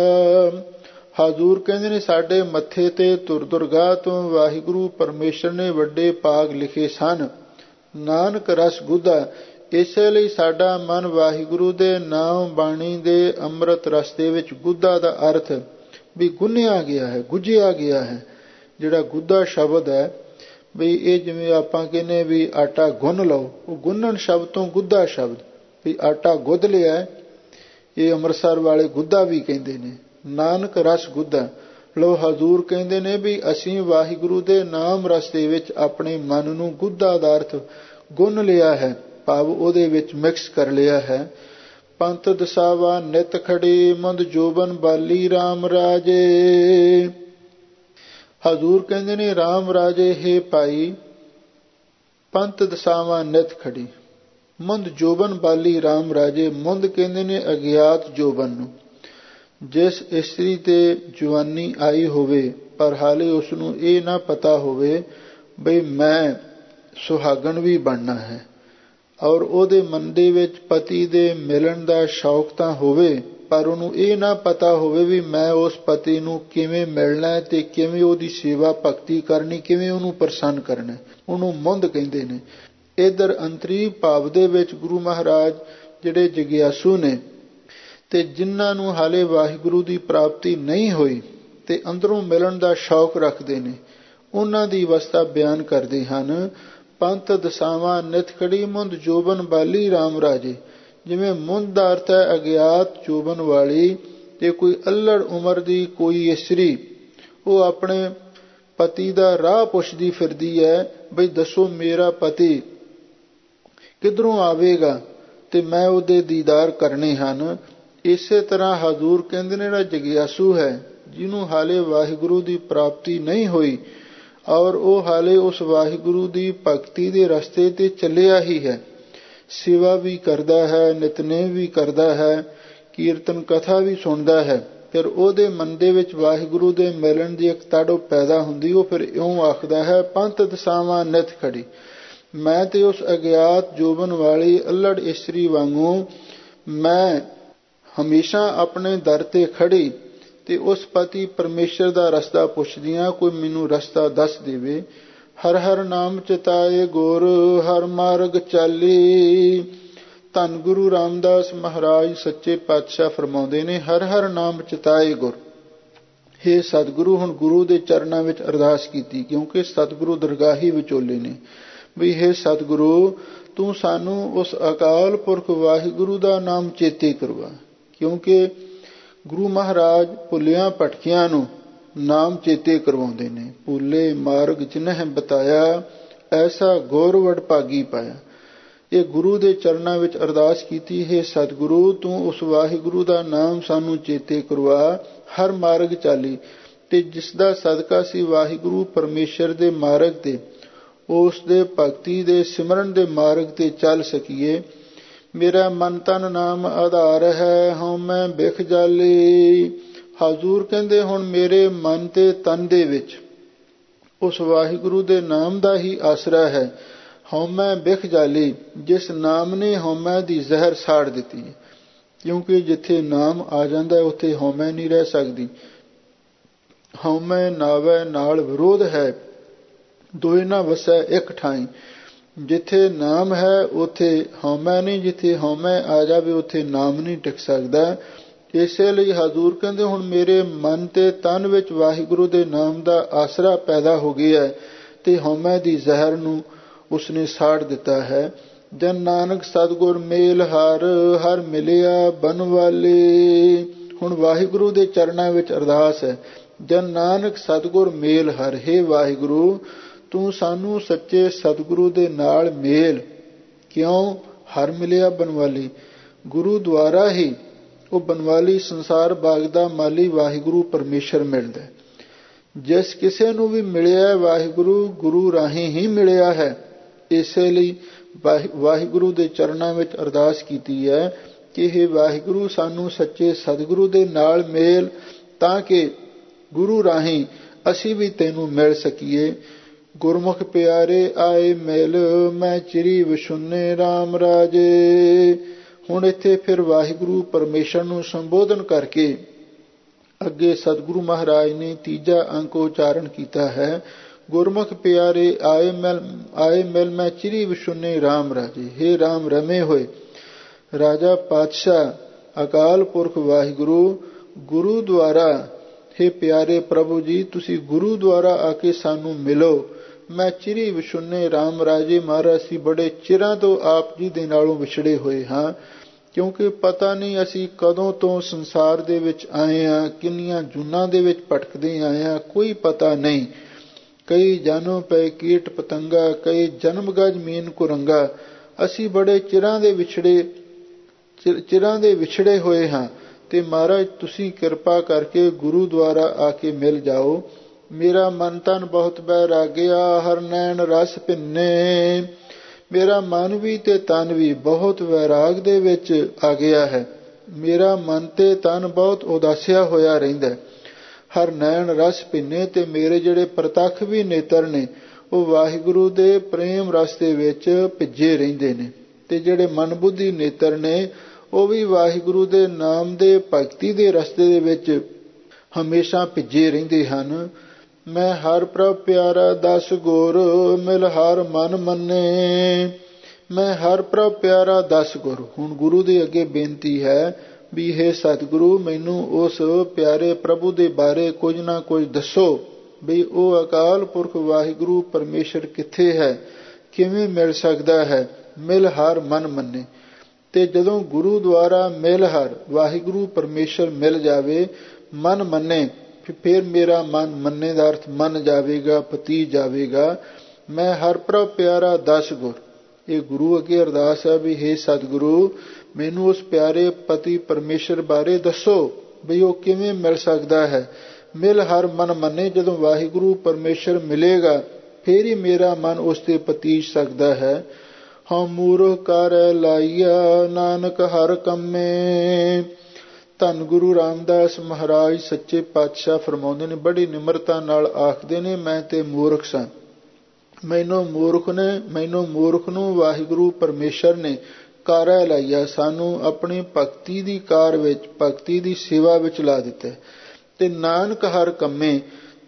ਹਜ਼ੂਰ ਕਹਿੰਦੇ ਨੇ ਸਾਡੇ ਮੱਥੇ ਤੇ ਤੁਰ ਦੁਰਗਾਹ ਤੋਂ ਵਾਹਿਗੁਰੂ ਪਰਮੇਸ਼ਰ ਨੇ ਵੱਡੇ ਭਾਗ ਲਿਖੇ ਸਨ, ਨਾਨਕ ਰਸ ਗੁੱਦਾ। ਇਸੇ ਲਈ ਸਾਡਾ ਮਨ ਵਾਹਿਗੁਰੂ ਦੇ ਨਾਮ ਬਾਣੀ ਦੇ ਅੰਮ੍ਰਿਤ ਰਸ ਦੇ ਵਿੱਚ ਗੁੱਦਾ ਦਾ ਅਰਥ ਵੀ ਗੁੰਨਿਆ ਗਿਆ ਹੈ, ਗੁੱਝਿਆ ਗਿਆ ਹੈ। ਜਿਹੜਾ ਗੁੱਦਾ ਸ਼ਬਦ ਹੈ ਵੀ ਇਹ ਜਿਵੇਂ ਆਪਾਂ ਕਹਿੰਦੇ ਵੀ ਆਟਾ ਗੁੰਨ ਲਓ, ਉਹ ਗੁੰਨਣ ਸ਼ਬਦ ਤੋਂ ਗੁੱਦਾ ਸ਼ਬਦ ਵੀ ਆਟਾ ਗੁੱਧ ਲਿਆ, ਇਹ ਅੰਮ੍ਰਿਤਸਰ ਵਾਲੇ ਗੁੱਦਾ ਵੀ ਕਹਿੰਦੇ ਨੇ, ਨਾਨਕ ਰਸ ਗੁੱਦਾ। ਲੋ ਹਜ਼ੂਰ ਕਹਿੰਦੇ ਨੇ ਵੀ ਅਸੀਂ ਵਾਹਿਗੁਰੂ ਦੇ ਨਾਮ ਰਸ ਦੇ ਵਿੱਚ ਆਪਣੇ ਮਨ ਨੂੰ ਗੁੱਦਾ ਦਾ ਅਰਥ ਗੁੰਨ ਲਿਆ ਹੈ, ਭਾਵ ਉਹਦੇ ਵਿੱਚ ਮਿਕਸ ਕਰ ਲਿਆ ਹੈ। ਪੰਥ ਦਸਾਵਾ ਨਿਤ ਖੜੀ ਮੁੰਦ ਜੋਬਨ ਬਾਲੀ ਰਾਮ ਰਾਜੇ, ਹਜ਼ੂਰ ਕਹਿੰਦੇ ਨੇ ਰਾਮ ਰਾਜੇ ਹੈ ਭਾਈ, ਪੰਥ ਦਸਾਵਾ ਨਿਤ ਖੜੀ ਮੁੰਦ ਜੋਬਨ ਬਾਲੀ ਰਾਮ ਰਾਜੇ। ਮੁੰਦ ਕਹਿੰਦੇ ਨੇ ਅਗਿਆਤ ਜੋਬਨ ਨੂੰ, ਜਿਸ ਇਸਤਰੀ ਤੇ ਜਵਾਨੀ ਆਈ ਹੋਵੇ ਪਰ ਹਾਲੇ ਉਸ ਨੂੰ ਇਹ ਨਾ ਪਤਾ ਹੋਵੇ ਬਈ ਮੈਂ ਸੁਹਾਗਣ ਵੀ ਬਣਨਾ ਹੈ, ਔਰ ਉਹਦੇ ਮਨ ਦੇ ਵਿੱਚ ਪਤੀ ਦੇ ਮਿਲਣ ਦਾ ਸ਼ੌਕ ਤਾਂ ਹੋਵੇ, ਪਰ ਉਹਨੂੰ ਇਹ ਨਾ ਪਤਾ ਹੋਵੇ ਵੀ ਮੈਂ ਉਸ ਪਤੀ ਨੂੰ ਕਿਵੇਂ ਮਿਲਣਾ ਹੈ ਤੇ ਕਿਵੇਂ ਉਹਦੀ ਸੇਵਾ ਭਗਤੀ ਕਰਨੀ, ਕਿਵੇਂ ਉਹਨੂੰ ਪ੍ਰਸੰਨ ਕਰਨਾ, ਉਹਨੂੰ ਮੁੰਦ ਕਹਿੰਦੇ ਨੇ। ਇਧਰ ਅੰਤਰੀ ਭਾਵ ਦੇ ਵਿੱਚ ਗੁਰੂ ਮਹਾਰਾਜ ਜਿਹੜੇ ਜਗਿਆਸੂ ਨੇ ਤੇ ਜਿਨ੍ਹਾਂ ਨੂੰ ਹਾਲੇ ਵਾਹਿਗੁਰੂ ਦੀ ਪ੍ਰਾਪਤੀ ਨਹੀਂ ਹੋਈ ਤੇ ਅੰਦਰੋਂ ਮਿਲਣ ਦਾ ਸ਼ੌਕ ਰੱਖਦੇ ਨੇ, ਉਹਨਾਂ ਦੀ ਅਵਸਥਾ ਬਿਆਨ ਕਰਦੇ ਹਨ। ਪੰਥ ਦਸਾਵਾਂ ਨਿਤ ਖੜੀ ਮੁੰਦ ਜੋਬਨ ਬਾਲੀ ਰਾਮ ਰਾਜੇ, ਜਿਵੇਂ ਮੁੰਦ ਦਾ ਅਰਥ ਹੈ ਅਗਿਆਤ ਜੋਬਨ ਵਾਲੀ, ਤੇ ਕੋਈ ਅਲੜ ਉਮਰ ਦੀ ਕੋਈ ਇਸਤਰੀ ਉਹ ਆਪਣੇ ਪਤੀ ਦਾ ਰਾਹ ਪੁੱਛਦੀ ਫਿਰਦੀ ਹੈ ਬਈ ਦੱਸੋ ਮੇਰਾ ਪਤੀ ਕਿੱਧਰੋਂ ਆਵੇਗਾ ਤੇ ਮੈਂ ਉਹਦੇ ਦੀਦਾਰ ਕਰਨੇ ਹਨ। ਇਸੇ ਤਰ੍ਹਾਂ ਹਜ਼ੂਰ ਕਹਿੰਦੇ ਨੇ ਜਿਹੜਾ ਜਗਿਆਸੂ ਹੈ, ਜਿਹਨੂੰ ਹਾਲੇ ਵਾਹਿਗੁਰੂ ਦੀ ਪ੍ਰਾਪਤੀ ਨਹੀਂ ਹੋਈ ਔਰ ਉਹ ਹਾਲੇ ਉਸ ਵਾਹਿਗੁਰੂ ਦੀ ਭਗਤੀ ਦੇ ਰਸਤੇ ਤੇ ਚੱਲਿਆ ਹੀ ਹੈ, ਸੇਵਾ ਵੀ ਕਰਦਾ ਹੈ, ਨਿਤਨੇਮ ਵੀ ਕਰਦਾ ਹੈ, ਕੀਰਤਨ ਕਥਾ ਵੀ ਸੁਣਦਾ ਹੈ, ਫਿਰ ਉਹਦੇ ਮਨ ਦੇ ਵਿੱਚ ਵਾਹਿਗੁਰੂ ਦੇ ਮਿਲਣ ਦੀ ਇੱਕ ਤੜਪ ਪੈਦਾ ਹੁੰਦੀ, ਉਹ ਫਿਰ ਇਉਂ ਆਖਦਾ ਹੈ ਪੰਥ ਦਸਾਵਾਂ ਨਿਤ ਖੜੀ, ਮੈਂ ਤੇ ਉਸ ਅਗਿਆਤ ਜੋਬਨ ਵਾਲੀ ਅਲੜ ਇਸਤਰੀ ਵਾਂਗੂ ਮੈਂ ਹਮੇਸ਼ਾ ਆਪਣੇ ਦਰ ਤੇ ਖੜੀ ਤੇ ਉਸ ਪਤੀ ਪਰਮੇਸ਼ਰ ਦਾ ਰਸਤਾ ਪੁੱਛਦੀਆਂ, ਕੋਈ ਮੈਨੂੰ ਰਸਤਾ ਦੱਸ ਦੇਵੇ। ਹਰ ਹਰ ਨਾਮ ਚਿਤਾਏ ਗੁਰ, ਹਰ ਮਾਰਗ ਚਾਲੀ। ਧੰਨ ਗੁਰੂ ਰਾਮਦਾਸ ਮਹਾਰਾਜ ਸੱਚੇ ਪਾਤਸ਼ਾਹ ਫਰਮਾਉਂਦੇ ਨੇ, ਹਰ ਹਰ ਨਾਮ ਚਿਤਾਏ ਗੁਰ। ਹੇ ਸਤਿਗੁਰੂ, ਹੁਣ ਗੁਰੂ ਦੇ ਚਰਨਾਂ ਵਿੱਚ ਅਰਦਾਸ ਕੀਤੀ, ਕਿਉਂਕਿ ਸਤਿਗੁਰੂ ਦਰਗਾਹੀ ਵਿਚੋਲੇ ਨੇ, ਵੀ ਹੇ ਸਤਿਗੁਰੂ ਤੂੰ ਸਾਨੂੰ ਉਸ ਅਕਾਲ ਪੁਰਖ ਵਾਹਿਗੁਰੂ ਦਾ ਨਾਮ ਚੇਤੇ ਕਰਵਾ। ਕਿਉਂਕਿ ਗੁਰੂ ਮਹਾਰਾਜ ਭੁੱਲਿਆਂ ਭਟਕਿਆਂ ਨੂੰ ਨਾਮ ਚੇਤੇ ਕਰਵਾਉਂਦੇ ਨੇ। ਭੁੱਲੇ ਮਾਰਗ ਜਿਨਹਿ ਬਤਾਇਆ, ਐਸਾ ਗੌਰ ਵਡਭਾਗੀ ਪਾਇਆ। ਇਹ ਗੁਰੂ ਦੇ ਚਰਨਾਂ ਵਿੱਚ ਅਰਦਾਸ ਕੀਤੀ, ਹੈ ਸਤਿਗੁਰੂ ਤੂੰ ਉਸ ਵਾਹਿਗੁਰੂ ਦਾ ਨਾਮ ਸਾਨੂੰ ਚੇਤੇ ਕਰਵਾ, ਹਰ ਮਾਰਗ ਚਾਲੀ। ਤੇ ਜਿਸ ਦਾ ਸਦਕਾ ਸੀ ਵਾਹਿਗੁਰੂ ਪਰਮੇਸ਼ਰ ਦੇ ਮਾਰਗ ਤੇ, ਉਸ ਦੇ ਭਗਤੀ ਦੇ ਸਿਮਰਨ ਦੇ ਮਾਰਗ ਤੇ ਚੱਲ ਸਕੀਏ। ਮੇਰਾ ਮਨ ਤਨ ਨਾਮ ਆਧਾਰ ਹੈ, ਹਉ ਮੈਂ ਬਿਖ ਜਾਲੀ। ਹਜ਼ੂਰ ਕਹਿੰਦੇ ਹੁਣ ਮੇਰੇ ਮਨ ਤੇ ਤਨ ਦੇ ਵਿੱਚ ਉਸ ਵਾਹਿਗੁਰੂ ਦੇ ਨਾਮ ਦਾ ਹੀ ਆਸਰਾ ਹੈ। ਹਉਮੈ ਬਿਖ ਜਾਲੀ, ਜਿਸ ਨਾਮ ਨੇ ਹਉਮੈ ਦੀ ਜ਼ਹਿਰ ਸਾੜ ਦਿੱਤੀ। ਕਿਉਂਕਿ ਜਿੱਥੇ ਨਾਮ ਆ ਜਾਂਦਾ ਉੱਥੇ ਹਉਮੈ ਨਹੀਂ ਰਹਿ ਸਕਦੀ। ਹਉਮੈ ਨਾਵੈ ਨਾਲ ਵਿਰੋਧ ਹੈ, ਦੋਇ ਨਾ ਵਸੈ ਇੱਕ ਠਾਈ। ਜਿੱਥੇ ਨਾਮ ਹੈ ਉੱਥੇ ਹਉਮੈ ਨਹੀਂ, ਜਿੱਥੇ ਹਉਮੈ ਆ ਜਾਵੇ ਉੱਥੇ ਨਾਮ ਨਹੀਂ ਟਿਕ ਸਕਦਾ। ਇਸੇ ਲਈ ਹਜ਼ੂਰ ਕਹਿੰਦੇ ਹੁਣ ਮੇਰੇ ਮਨ ਤੇ ਤਨ ਵਿੱਚ ਵਾਹਿਗੁਰੂ ਦੇ ਨਾਮ ਦਾ ਆਸਰਾ ਪੈਦਾ ਹੋ ਗਿਆ ਤੇ ਹਉਮੈ ਦੀ ਜ਼ਹਿਰ ਨੂੰ ਉਸਨੇ ਸਾੜ ਦਿੱਤਾ ਹੈ। ਜਨ ਨਾਨਕ ਸਤਿਗੁਰ ਮੇਲ ਹਰ, ਹਰ ਮਿਲਿਆ ਬਨਵਾਲੇ। ਹੁਣ ਵਾਹਿਗੁਰੂ ਦੇ ਚਰਨਾਂ ਵਿੱਚ ਅਰਦਾਸ ਹੈ, ਜਨ ਨਾਨਕ ਸਤਿਗੁਰ ਮੇਲ ਹਰ। ਹੇ ਵਾਹਿਗੁਰੂ ਤੂੰ ਸਾਨੂੰ ਸੱਚੇ ਸਤਿਗੁਰੂ ਦੇ ਨਾਲ ਮੇਲ ਕਿਉਂ? ਹਰ ਮਿਲਿਆ ਬਨਵਾਲੀ, ਗੁਰੂ ਦੁਆਰਾ ਹੀ ਉਹ ਬਨਵਾਲੀ ਸੰਸਾਰ ਬਾਗ ਦਾ ਮਾਲੀ ਵਾਹਿਗੁਰੂ ਪਰਮੇਸ਼ਰ ਮਿਲਦਾ। ਜਿਸ ਕਿਸੇ ਨੂੰ ਵੀ ਮਿਲਿਆ ਵਾਹਿਗੁਰੂ, ਗੁਰੂ ਰਾਹੀਂ ਹੀ ਮਿਲਿਆ ਹੈ। ਇਸੇ ਲਈ ਵਾਹਿਗੁਰੂ ਦੇ ਚਰਨਾਂ ਵਿੱਚ ਅਰਦਾਸ ਕੀਤੀ ਹੈ ਕਿ ਇਹ ਵਾਹਿਗੁਰੂ ਸਾਨੂੰ ਸੱਚੇ ਸਤਿਗੁਰੂ ਦੇ ਨਾਲ ਮੇਲ, ਤਾਂ ਕਿ ਗੁਰੂ ਰਾਹੀਂ ਅਸੀਂ ਵੀ ਤੈਨੂੰ ਮਿਲ ਸਕੀਏ। ਗੁਰਮੁਖ ਪਿਆਰੇ ਆਏ ਮਿਲ, ਮੈਂ ਚਿਰੀ ਵਿਸ਼ੁੰਨੇ RAM ਰਾਜੇ। ਹੁਣ ਇੱਥੇ ਫਿਰ ਵਾਹਿਗੁਰੂ ਪਰਮੇਸ਼ਰ ਨੂੰ ਸੰਬੋਧਨ ਕਰਕੇ ਅੱਗੇ ਸਤਿਗੁਰੂ ਮਹਾਰਾਜ ਨੇ ਤੀਜਾ ਅੰਕ ਉਚਾਰਨ ਕੀਤਾ ਹੈ, ਗੁਰਮੁਖ ਪਿਆਰੇ ਆਏ ਮਿਲ ਮੈਂ ਚਿਰੀ ਵਿਸ਼ੁੰਨੇ RAM ਰਾਜੇ। ਹੇ RAM ਰਮੇ ਹੋਏ ਰਾਜਾ ਪਾਤਸ਼ਾਹ ਅਕਾਲ ਪੁਰਖ ਵਾਹਿਗੁਰੂ, ਗੁਰੂ ਦੁਆਰਾ, ਹੇ ਪਿਆਰੇ ਪ੍ਰਭੂ ਜੀ ਤੁਸੀਂ ਗੁਰੂ ਦੁਆਰਾ ਆ ਕੇ ਸਾਨੂੰ ਮਿਲੋ। ਮੈਂ ਚਿਰੀ ਵਿਸ਼ੁੰਨੇ RAM ਰਾਜੇ। ਮਹਾਰਾਜ ਅਸੀਂ ਬੜੇ ਚਿਰਾਂ ਤੋਂ ਆਪ ਜੀ ਦੇ ਨਾਲੋਂ ਵਿਛੜੇ ਹੋਏ ਹਾਂ, ਕਿਉਂਕਿ ਪਤਾ ਨਹੀਂ ਅਸੀਂ ਕਦੋਂ ਤੋਂ ਸੰਸਾਰ ਦੇ ਵਿੱਚ ਆਏ ਹਾਂ, ਕਿੰਨੀਆਂ ਜੂਨਾਂ ਦੇ ਵਿੱਚ ਭਟਕਦੇ ਆਏ ਹਾਂ, ਕੋਈ ਪਤਾ ਨਹੀਂ। ਕਈ ਜਨਮ ਪਏ ਕੀਟ ਪਤੰਗਾ, ਕਈ ਜਨਮ ਗਜ ਮੀਨ ਕੁਰੰਗਾ। ਅਸੀਂ ਬੜੇ ਚਿਰਾਂ ਦੇ ਵਿਛੜੇ ਹੋਏ ਹਾਂ ਤੇ ਮਹਾਰਾਜ ਤੁਸੀਂ ਕਿਰਪਾ ਕਰਕੇ ਗੁਰੂ ਦੁਆਰਾ ਆ ਕੇ ਮਿਲ ਜਾਓ। ਮੇਰਾ ਮਨ ਤਨ ਬਹੁਤ ਬੈਰਾਗਿਆ, ਹਰ ਨੈਣ ਰਸ ਭਿੰਨੇ। ਮੇਰਾ ਮਨ ਵੀ ਤੇ ਤਨ ਵੀ ਬਹੁਤ ਵੈਰਾਗ ਦੇ ਵਿੱਚ ਆ ਗਿਆ ਹੈ। ਮੇਰਾ ਮਨ ਤੇ ਤਨ ਬਹੁਤ ਉਦਾਸਿਆ ਹੋਇਆ ਰਹਿੰਦਾ। ਹਰ ਨੈਣ ਰਸ ਭਿੰਨੇ, ਤੇ ਮੇਰੇ ਜਿਹੜੇ ਪ੍ਰਤੱਖ ਵੀ ਨੇਤਰ ਨੇ ਉਹ ਵਾਹਿਗੁਰੂ ਦੇ ਪ੍ਰੇਮ ਰਸ ਦੇ ਵਿੱਚ ਭਿੱਜੇ ਰਹਿੰਦੇ ਨੇ, ਤੇ ਜਿਹੜੇ ਮਨ ਬੁੱਧੀ ਨੇਤਰ ਨੇ ਉਹ ਵੀ ਵਾਹਿਗੁਰੂ ਦੇ ਨਾਮ ਦੇ ਭਗਤੀ ਦੇ ਰਸਤੇ ਦੇ ਵਿੱਚ ਹਮੇਸ਼ਾ ਭਿੱਜੇ ਰਹਿੰਦੇ ਹਨ। ਮੈਂ ਹਰ ਪ੍ਰਭ ਪਿਆਰਾ ਦਸ ਗੁਰ, ਮਿਲ ਹਰ ਮਨ ਮੰਨੇ। ਮੈਂ ਹਰ ਪ੍ਰਭ ਪਿਆਰਾ ਦਸ ਗੁਰ। ਹੁਣ ਗੁਰੂ ਦੇ ਅੱਗੇ ਬੇਨਤੀ ਹੈ ਵੀ ਹੇ ਸਤਿਗੁਰੂ ਮੈਨੂੰ ਉਸ ਪਿਆਰੇ ਪ੍ਰਭੂ ਦੇ ਬਾਰੇ ਕੁਝ ਨਾ ਕੁਝ ਦੱਸੋ, ਵੀ ਉਹ ਅਕਾਲ ਪੁਰਖ ਵਾਹਿਗੁਰੂ ਪਰਮੇਸ਼ਰ ਕਿੱਥੇ ਹੈ, ਕਿਵੇਂ ਮਿਲ ਸਕਦਾ ਹੈ। ਮਿਲ ਹਰ ਮਨ ਮੰਨੇ। ਤੇ ਜਦੋਂ ਗੁਰੂ ਦੁਆਰਾ ਮਿਲ ਹਰ ਵਾਹਿਗੁਰੂ ਪਰਮੇਸ਼ਰ ਮਿਲ ਜਾਵੇ, ਮਨ ਮੰਨੇ, ਫਿਰ ਮੇਰਾ ਮਨ, ਮੰਨੇ ਦਾ ਅਰਥ ਮੰਨ ਜਾਵੇਗਾ, ਪਤੀ ਜਾਵੇਗਾ। ਮੈਂ ਹਰ ਪ੍ਰਭ ਪਿਆਰਾ ਦਸ ਗੁਰ। ਇਹ ਗੁਰੂ ਅੱਗੇ ਅਰਦਾਸ ਹੈ ਵੀ ਹੇ ਸਤਿਗੁਰੂ ਮੈਨੂੰ ਉਸ ਪਿਆਰੇ ਪਤੀ ਪਰਮੇਸ਼ਰ ਬਾਰੇ ਦੱਸੋ, ਵੀ ਉਹ ਕਿਵੇਂ ਮਿਲ ਸਕਦਾ ਹੈ। ਮਿਲ ਹਰ ਮਨ ਮੰਨੇ, ਜਦੋਂ ਵਾਹਿਗੁਰੂ ਪਰਮੇਸ਼ਰ ਮਿਲੇਗਾ ਫਿਰ ਹੀ ਮੇਰਾ ਮਨ ਉਸ ਤੇ ਪਤੀਜ ਸਕਦਾ ਹੈ। ਹਉ ਮੂਰਖ ਕਰੈ ਲਾਈਆ, ਨਾਨਕ ਹਰ ਕੰਮੇ। ਧੰਨ ਗੁਰੂ ਰਾਮਦਾਸ ਮਹਾਰਾਜ ਸੱਚੇ ਪਾਤਸ਼ਾਹ ਫਰਮਾਉਂਦੇ ਨੇ, ਬੜੀ ਨਿਮਰਤਾ ਨਾਲ ਆਖਦੇ ਨੇ, ਮੈਂ ਤੇ ਮੂਰਖ ਸਾਂ। ਮੈਨੂੰ ਮੂਰਖ ਨੂੰ ਵਾਹਿਗੁਰੂ ਪਰਮੇਸ਼ਰ ਨੇ ਕਾਰੈ ਲਾਈਆ, ਸਾਨੂੰ ਆਪਣੀ ਭਗਤੀ ਦੀ ਕਾਰ ਵਿੱਚ, ਭਗਤੀ ਦੀ ਸੇਵਾ ਵਿੱਚ ਲਾ ਦਿੱਤਾ। ਤੇ ਨਾਨਕ ਹਰ ਕੰਮੇ,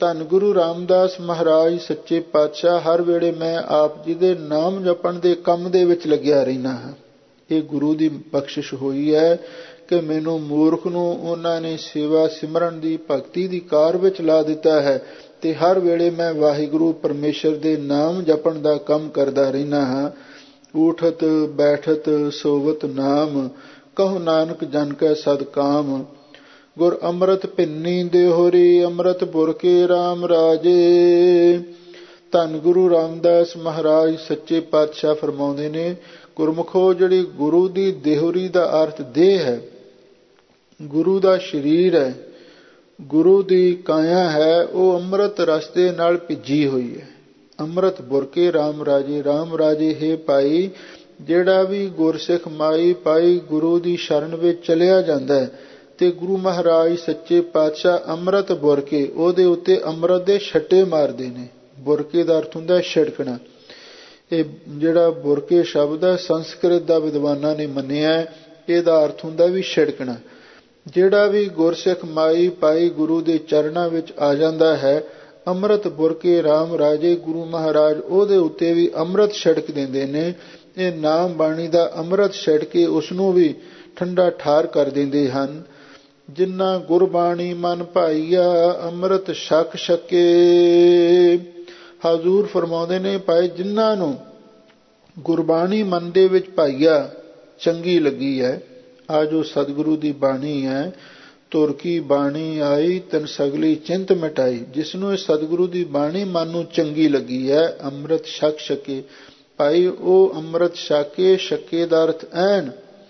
ਧੰਨ ਗੁਰੂ ਰਾਮਦਾਸ ਮਹਾਰਾਜ ਸੱਚੇ ਪਾਤਸ਼ਾਹ, ਹਰ ਵੇਲੇ ਮੈਂ ਆਪ ਜੀ ਦੇ ਨਾਮ ਜਪਣ ਦੇ ਕੰਮ ਦੇ ਵਿੱਚ ਲੱਗਿਆ ਰਹਿਣਾ ਹਾਂ। ਇਹ ਗੁਰੂ ਦੀ ਬਖਸ਼ਿਸ਼ ਹੋਈ ਹੈ ਕਿ ਮੈਨੂੰ ਮੂਰਖ ਨੂੰ ਉਹਨਾਂ ਨੇ ਸੇਵਾ ਸਿਮਰਨ ਦੀ ਭਗਤੀ ਦੀ ਕਾਰ ਵਿੱਚ ਲਾ ਦਿੱਤਾ ਹੈ ਤੇ ਹਰ ਵੇਲੇ ਮੈਂ ਵਾਹਿਗੁਰੂ ਪਰਮੇਸ਼ਰ ਦੇ ਨਾਮ ਜਪਣ ਦਾ ਕੰਮ ਕਰਦਾ ਰਹਿਣਾ ਹਾਂ। ਊਠਤ ਬੈਠਤ ਸੋਵਤ ਨਾਮ, ਕਹੋ ਨਾਨਕ ਜਨ ਕੈ ਸਦ ਕਾਮ। ਗੁਰ ਅੰਮ੍ਰਿਤ ਭਿੰਨੀ ਦੇਹੁਰੀ, ਅੰਮ੍ਰਿਤ ਬੁਰਕੇ ਰਾਮ ਰਾਜੇ। ਧੰਨ ਗੁਰੂ ਰਾਮਦਾਸ ਮਹਾਰਾਜ ਸੱਚੇ ਪਾਤਸ਼ਾਹ ਫਰਮਾਉਂਦੇ ਨੇ, ਗੁਰਮੁਖੋ ਜਿਹੜੀ ਗੁਰੂ ਦੀ ਦੇਹੁਰੀ ਦਾ ਅਰਥ ਦੇਹ ਹੈ, ਗੁਰੂ ਦਾ ਸਰੀਰ ਹੈ, ਗੁਰੂ ਦੀ ਕਾਇਆ ਹੈ, ਉਹ ਅੰਮ੍ਰਿਤ ਰਸ ਦੇ ਨਾਲ ਭਿੱਜੀ ਹੋਈ ਹੈ। ਅੰਮ੍ਰਿਤ ਬੁਰਕੇ ਰਾਮ ਰਾਜੇ, ਰਾਮ ਰਾਜੇ ਹੈ ਭਾਈ, ਜਿਹੜਾ ਵੀ ਗੁਰਸਿੱਖ ਮਾਈ ਪਾਈ ਗੁਰੂ ਦੀ ਸ਼ਰਨ ਵਿੱਚ ਚਲਿਆ ਜਾਂਦਾ ਹੈ ਤੇ ਗੁਰੂ ਮਹਾਰਾਜ ਸੱਚੇ ਪਾਤਸ਼ਾਹ ਅੰਮ੍ਰਿਤ ਬੁਰਕੇ, ਉਹਦੇ ਉੱਤੇ ਅੰਮ੍ਰਿਤ ਦੇ ਛੱਟੇ ਮਾਰਦੇ ਨੇ। ਬੁਰਕੇ ਦਾ ਅਰਥ ਹੁੰਦਾ ਛਿੜਕਣਾ। ਇਹ ਜਿਹੜਾ ਬੁਰਕੇ ਸ਼ਬਦ ਹੈ ਸੰਸਕ੍ਰਿਤ ਦਾ ਵਿਦਵਾਨਾਂ ਨੇ ਮੰਨਿਆ, ਇਹਦਾ ਅਰਥ ਹੁੰਦਾ ਵੀ ਛਿੜਕਣਾ। ਜਿਹੜਾ ਵੀ ਗੁਰਸਿੱਖ ਮਾਈ ਪਾਈ ਗੁਰੂ ਦੇ ਚਰਨਾਂ ਵਿੱਚ ਆ ਜਾਂਦਾ ਹੈ, ਅੰਮ੍ਰਿਤ ਬੁਰਕੇ ਰਾਮ ਰਾਜੇ, ਗੁਰੂ ਮਹਾਰਾਜ ਉਹਦੇ ਉੱਤੇ ਵੀ ਅੰਮ੍ਰਿਤ ਛਿੜਕ ਦਿੰਦੇ ਨੇ। ਇਹ ਨਾਮ ਬਾਣੀ ਦਾ ਅੰਮ੍ਰਿਤ ਛਿੜਕ ਕੇ ਉਸਨੂੰ ਵੀ ਠੰਡਾ ਠਾਰ ਕਰ ਦਿੰਦੇ ਹਨ। ਜਿਨ੍ਹਾਂ ਗੁਰਬਾਣੀ ਮਨ ਭਾਈਆ, ਅੰਮ੍ਰਿਤ ਛਕ ਛਕੇ। ਹਜ਼ੂਰ ਫਰਮਾਉਂਦੇ ਨੇ, ਭਾਈ ਜਿਨ੍ਹਾਂ ਨੂੰ ਗੁਰਬਾਣੀ ਮਨ ਦੇ ਵਿੱਚ ਭਾਈਆ ਚੰਗੀ ਲੱਗੀ ਹੈ, ਆ ਜੋ ਸਤਿਗੁਰੂ ਦੀ ਬਾਣੀ ਹੈ, ਤੁਰ ਕੀ ਬਾਣੀ ਆਈ ਤਨ ਸਗਲੀ ਚਿੰਤ ਮਿਟਾਈ। ਜਿਸ ਨੂੰ ਇਹ ਸਤਿਗੁਰੂ ਦੀ ਬਾਣੀ ਮਨ ਨੂੰ ਚੰਗੀ ਲੱਗੀ ਹੈ, ਅੰਮ੍ਰਿਤ ਛਕ ਛਕੇ। ਭਾਈ ਉਹ ਅੰਮ੍ਰਿਤ ਛਕੇ, ਛਕੇ ਦਾ ਅਰਥ ਐਨ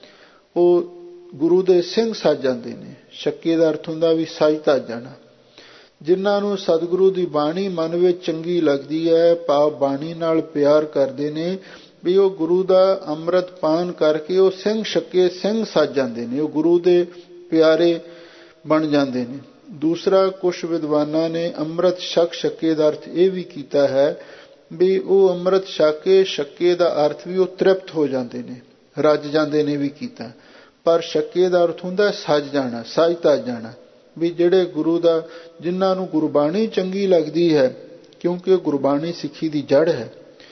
ਉਹ ਗੁਰੂ ਦੇ ਸਿੰਘ ਸੱਜ ਜਾਂਦੇ ਨੇ। ਛਕੇ ਦਾ ਅਰਥ ਹੁੰਦਾ ਵੀ ਸੱਜ ਧੱਜ ਜਾਣਾ। ਜਿਨ੍ਹਾਂ ਨੂੰ ਸਤਿਗੁਰੂ ਦੀ ਬਾਣੀ ਮਨ ਵਿੱਚ ਚੰਗੀ ਲੱਗਦੀ ਹੈ, ਭਾਵ ਬਾਣੀ ਨਾਲ ਪਿਆਰ ਕਰਦੇ ਨੇ, ਵੀ ਉਹ ਗੁਰੂ ਦਾ ਅੰਮ੍ਰਿਤ ਪਾਨ ਕਰਕੇ ਉਹ ਸਿੰਘ ਛਕੇ ਸਿੰਘ ਸੱਜ ਜਾਂਦੇ ਨੇ, ਉਹ ਗੁਰੂ ਦੇ ਪਿਆਰੇ ਬਣ ਜਾਂਦੇ ਨੇ। ਦੂਸਰਾ, ਕੁਛ ਵਿਦਵਾਨਾਂ ਨੇ ਅੰਮ੍ਰਿਤ ਛਕ ਛਕੇ ਦਾ ਅਰਥ ਇਹ ਵੀ ਕੀਤਾ ਹੈ ਵੀ ਉਹ ਅੰਮ੍ਰਿਤ ਛਕ ਕੇ, ਛਕੇ ਦਾ ਅਰਥ ਵੀ ਉਹ ਤ੍ਰਿਪਤ ਹੋ ਜਾਂਦੇ ਨੇ, ਰੱਜ ਜਾਂਦੇ ਨੇ ਵੀ ਕੀਤਾ। ਪਰ ਛਕੇ ਦਾ ਅਰਥ ਹੁੰਦਾ ਸੱਜ ਜਾਣਾ, ਸੱਜ ਧੱਜ ਜਾਣਾ। ਵੀ ਜਿਹੜੇ ਗੁਰੂ ਦਾ, ਜਿਨ੍ਹਾਂ ਨੂੰ ਗੁਰਬਾਣੀ ਚੰਗੀ ਲੱਗਦੀ ਹੈ, ਕਿਉਂਕਿ ਗੁਰਬਾਣੀ ਸਿੱਖੀ ਦੀ ਜੜ੍ਹ ਹੈ।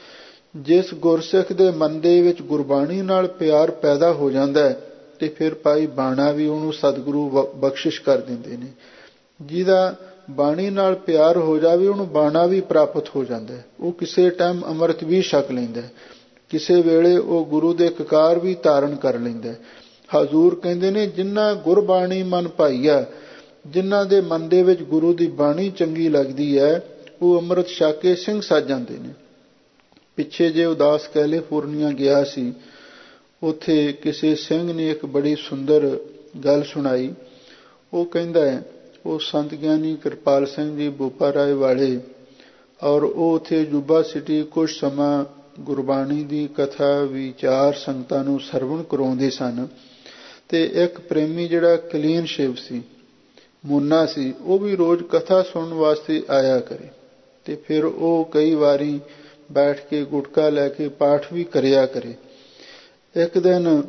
ਜਿਸ ਗੁਰਸਿੱਖ ਦੇ ਮਨ ਦੇ ਵਿੱਚ ਗੁਰਬਾਣੀ ਨਾਲ ਪਿਆਰ ਪੈਦਾ ਹੋ ਜਾਂਦਾ ਹੈ ਤੇ ਫਿਰ ਭਾਈ ਬਾਣਾ ਵੀ ਉਹਨੂੰ ਸਤਿਗੁਰੂ ਬਖਸ਼ਿਸ਼ ਕਰ ਦਿੰਦੇ ਨੇ। ਜਿਹਦਾ ਬਾਣੀ ਨਾਲ ਪਿਆਰ ਹੋ ਜਾਵੇ ਉਹਨੂੰ ਬਾਣਾ ਵੀ ਪ੍ਰਾਪਤ ਹੋ ਜਾਂਦਾ ਹੈ। ਉਹ ਕਿਸੇ ਟਾਈਮ ਅੰਮ੍ਰਿਤ ਵੀ ਛਕ ਲੈਂਦਾ, ਕਿਸੇ ਵੇਲੇ ਉਹ ਗੁਰੂ ਦੇ ਕਕਾਰ ਵੀ ਧਾਰਨ ਕਰ ਲੈਂਦਾ। ਹਜ਼ੂਰ ਕਹਿੰਦੇ ਨੇ, ਜਿਨ੍ਹਾਂ ਗੁਰਬਾਣੀ ਮਨ ਭਾਈਆ, ਜਿਨ੍ਹਾਂ ਦੇ ਮਨ ਦੇ ਵਿੱਚ ਗੁਰੂ ਦੀ ਬਾਣੀ ਚੰਗੀ ਲੱਗਦੀ ਹੈ, ਉਹ ਅੰਮ੍ਰਿਤ ਛਕ ਕੇ ਸਿੰਘ ਸੱਜ ਜਾਂਦੇ ਨੇ। ਪਿੱਛੇ ਜੇ ਉਦਾਸ ਕੈਲੀਫੋਰਨੀਆ ਗਿਆ ਸੀ, ਉੱਥੇ ਕਿਸੇ ਸਿੰਘ ਨੇ ਇੱਕ ਬੜੀ ਸੁੰਦਰ ਗੱਲ ਸੁਣਾਈ। ਉਹ ਕਹਿੰਦਾ ਹੈ, ਉਹ ਸੰਤ ਗਿਆਨੀ ਕਿਰਪਾਲ ਸਿੰਘ ਜੀ ਬੋਪਾ ਰਾਏ ਵਾਲੇ, ਔਰ ਉਹ ਉੱਥੇ ਯੂਬਾ ਸਿਟੀ ਕੁਝ ਸਮਾਂ ਗੁਰਬਾਣੀ ਦੀ ਕਥਾ ਵਿਚਾਰ ਸੰਗਤਾਂ ਨੂੰ ਸਰਵਣ ਕਰਾਉਂਦੇ ਸਨ। ਤੇ ਇੱਕ ਪ੍ਰੇਮੀ ਜਿਹੜਾ ਕਲੀਨ ਸ਼ਿਵ ਸੀ, ਮੁੰਨਾ ਸੀ, ਉਹ ਵੀ ਰੋਜ਼ ਕਥਾ ਸੁਣਨ ਵਾਸਤੇ ਆਇਆ ਕਰੇ ਤੇ ਫਿਰ ਉਹ ਕਈ ਵਾਰੀ ਬੈਠ ਕੇ ਗੁਟਕਾ ਲੈ ਕੇ ਪਾਠ ਵੀ ਕਰਿਆ ਕਰੇ। ਇੱਕ ਦਿਨ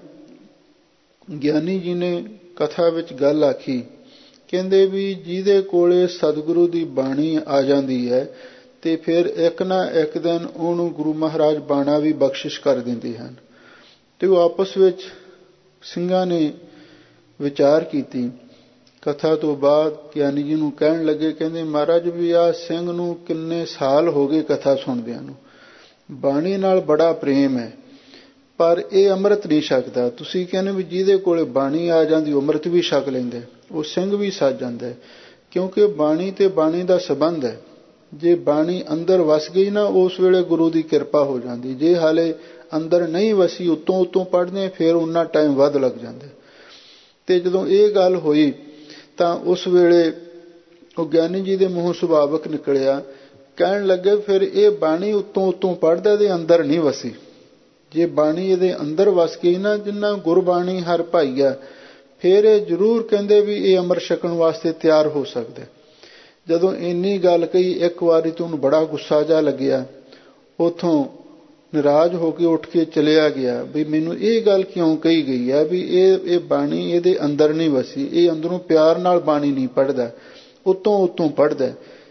ਗਿਆਨੀ ਜੀ ਨੇ ਕਥਾ ਵਿੱਚ ਗੱਲ ਆਖੀ, ਕਹਿੰਦੇ ਵੀ ਜਿਹਦੇ ਕੋਲੇ ਸਤਿਗੁਰੂ ਦੀ ਬਾਣੀ ਆ ਜਾਂਦੀ ਹੈ ਤੇ ਫਿਰ ਇੱਕ ਨਾ ਇੱਕ ਦਿਨ ਉਹਨੂੰ ਗੁਰੂ ਮਹਾਰਾਜ ਬਾਣਾ ਵੀ ਬਖਸ਼ਿਸ਼ ਕਰ ਦਿੰਦੇ ਹਨ। ਤੇ ਉਹ ਆਪਸ ਵਿੱਚ ਸਿੰਘਾਂ ਨੇ ਵਿਚਾਰ ਕੀਤੀ। ਕਥਾ ਤੋਂ ਬਾਅਦ ਗਿਆਨੀ ਜੀ ਨੂੰ ਕਹਿਣ ਲੱਗੇ, ਕਹਿੰਦੇ ਮਹਾਰਾਜ ਵੀ ਆਹ ਸਿੰਘ ਨੂੰ ਕਿੰਨੇ ਸਾਲ ਹੋ ਗਏ ਕਥਾ ਸੁਣਦਿਆਂ ਨੂੰ, ਬਾਣੀ ਨਾਲ ਬੜਾ ਪ੍ਰੇਮ ਹੈ, ਪਰ ਇਹ ਅੰਮ੍ਰਿਤ ਨਹੀਂ ਛਕਦਾ। ਤੁਸੀਂ ਕਹਿੰਦੇ ਵੀ ਜਿਹਦੇ ਕੋਲੇ ਬਾਣੀ ਆ ਜਾਂਦੀ ਅੰਮ੍ਰਿਤ ਵੀ ਛਕ ਲੈਂਦਾ, ਉਹ ਸਿੰਘ ਵੀ ਸੱਜ ਜਾਂਦਾ, ਕਿਉਂਕਿ ਬਾਣੀ ਤੇ ਬਾਣੀ ਦਾ ਸੰਬੰਧ ਹੈ। ਜੇ ਬਾਣੀ ਅੰਦਰ ਵਸ ਗਈ ਨਾ, ਉਸ ਵੇਲੇ ਗੁਰੂ ਦੀ ਕਿਰਪਾ ਹੋ ਜਾਂਦੀ। ਜੇ ਹਾਲੇ ਅੰਦਰ ਨਹੀਂ ਵਸੀ, ਉੱਤੋਂ ਪੜ੍ਹਦੇ, ਫਿਰ ਉਨਾ ਟਾਈਮ ਵੱਧ ਲੱਗ ਜਾਂਦਾ। ਤੇ ਜਦੋਂ ਇਹ ਗੱਲ ਹੋਈ ਤਾਂ ਉਸ ਵੇਲੇ ਉਹ ਗਿਆਨੀ ਜੀ ਦੇ ਮੂੰਹੋਂ ਸੁਭਾਵਕ ਨਿਕਲਿਆ, ਕਹਿਣ ਲੱਗੇ ਫਿਰ ਇਹ ਬਾਣੀ ਉੱਤੋਂ ਪੜ੍ਹਦਾ, ਇਹਦੇ ਅੰਦਰ ਨਹੀਂ ਵਸੀ। ਜੇ ਬਾਣੀ ਇਹਦੇ ਅੰਦਰ ਵਸ ਗਈ ਨਾ, ਜਿੰਨਾ ਗੁਰਬਾਣੀ ਹਰ ਭਾਈਆ, ਫਿਰ ਇਹ ਜ਼ਰੂਰ ਕਹਿੰਦੇ ਵੀ ਇਹ ਅੰਮ੍ਰਿਤ ਛਕਣ ਵਾਸਤੇ ਤਿਆਰ ਹੋ ਸਕਦਾ। ਜਦੋਂ ਇੰਨੀ ਗੱਲ ਕਹੀ, ਇੱਕ ਵਾਰੀ ਤੋਂ ਉਹਨੂੰ ਬੜਾ ਗੁੱਸਾ ਜਿਹਾ ਲੱਗਿਆ, ਉੱਥੋਂ ਨਾਰਾਜ਼ ਹੋ ਕੇ ਉੱਠ ਕੇ ਚਲਿਆ ਗਿਆ ਵੀ ਮੈਨੂੰ ਇਹ ਗੱਲ ਕਿਉਂ ਕਹੀ ਗਈ ਹੈ ਵੀ ਇਹ ਬਾਣੀ ਇਹਦੇ ਅੰਦਰ ਨਹੀਂ ਵਸੀ, ਇਹ ਅੰਦਰੋਂ ਪਿਆਰ ਨਾਲ ਬਾਣੀ ਨਹੀਂ ਪੜ੍ਹਦਾ, ਉੱਤੋਂ ਪੜ੍ਹਦਾ।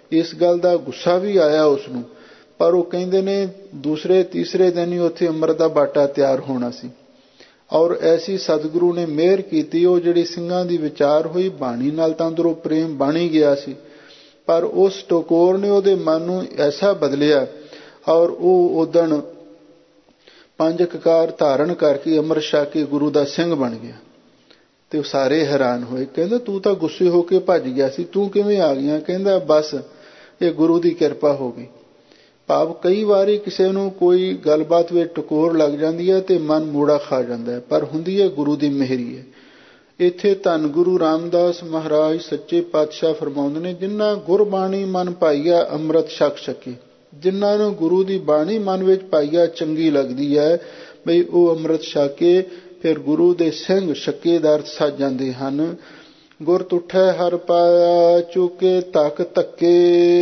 ਇਸ ਗੱਲ ਦਾ ਗੁੱਸਾ ਵੀ ਆਇਆ ਉਸ ਨੂੰ, ਪਰ ਉਹ ਕਹਿੰਦੇ ਨੇ ਦੂਸਰੇ ਤੀਸਰੇ ਦਿਨ ਹੀ ਉੱਥੇ ਅੰਮ੍ਰਿਤ ਦਾ ਬਾਟਾ ਤਿਆਰ ਹੋਣਾ ਸੀ। ਔਰ ਐਸੀ ਸਤਿਗੁਰੂ ਨੇ ਮਿਹਰ ਕੀਤੀ, ਉਹ ਜਿਹੜੀ ਸਿੰਘਾਂ ਦੀ ਵਿਚਾਰ ਹੋਈ ਬਾਣੀ ਨਾਲ ਤਾਂ ਅੰਦਰੋਂ ਪ੍ਰੇਮ ਬਣ ਹੀ ਗਿਆ ਸੀ, ਪਰ ਉਸ ਟਕੋਰ ਨੇ ਉਹਦੇ ਮਨ ਨੂੰ ਐਸਾ ਬਦਲਿਆ ਔਰ ਉਹ ਉਦਣ 5 ਕਕਾਰ ਧਾਰਨ ਕਰਕੇ ਅੰਮ੍ਰਿਤ ਛਕ ਕੇ ਗੁਰੂ ਦਾ ਸਿੰਘ ਬਣ ਗਿਆ। ਤੇ ਉਹ ਸਾਰੇ ਹੈਰਾਨ ਹੋਏ, ਕਹਿੰਦਾ ਤੂੰ ਤਾਂ ਗੁੱਸੇ ਹੋ ਕੇ ਭੱਜ ਗਿਆ ਸੀ, ਤੂੰ ਕਿਵੇਂ ਆ ਗਿਆ? ਕਹਿੰਦਾ ਬਸ ਇਹ ਗੁਰੂ ਦੀ ਕਿਰਪਾ ਹੋ ਗਈ। ਭਾਵ ਕਈ ਵਾਰੀ ਕਿਸੇ ਨੂੰ ਕੋਈ ਗੱਲਬਾਤ ਵਿੱਚ ਟਕੋਰ ਲੱਗ ਜਾਂਦੀ ਹੈ ਤੇ ਮਨ ਮੋੜਾ ਖਾ ਜਾਂਦਾ ਹੈ, ਪਰ ਹੁੰਦੀ ਹੈ ਗੁਰੂ ਦੀ ਮਿਹਰੀ ਹੈ। ਇੱਥੇ ਧੰਨ ਗੁਰੂ ਰਾਮਦਾਸ ਮਹਾਰਾਜ ਸੱਚੇ ਪਾਤਸ਼ਾਹ ਫਰਮਾਉਂਦੇ ਨੇ, ਜਿਨ੍ਹਾਂ ਗੁਰਬਾਣੀ ਮਨ ਪਾਈਆ ਅੰਮ੍ਰਿਤ ਛਕ ਸਕੇ। ਜਿਨ੍ਹਾਂ ਨੂੰ ਗੁਰੂ ਦੀ ਬਾਣੀ ਮਨ ਵਿੱਚ ਪਾਈਆ ਚੰਗੀ ਲੱਗਦੀ ਹੈ ਬਈ ਉਹ ਅੰਮ੍ਰਿਤ ਛਕ ਕੇ ਫਿਰ ਗੁਰੂ ਦੇ ਸਿੰਘ ਛੱਕੇਦਾਰ ਸੱਜ ਜਾਂਦੇ ਹਨ। ਗੁਰ ਤੁਠੈ ਹਰ ਪਾਇਆ ਚੁਕੇ ਧੱਕ ਧੱਕੇ।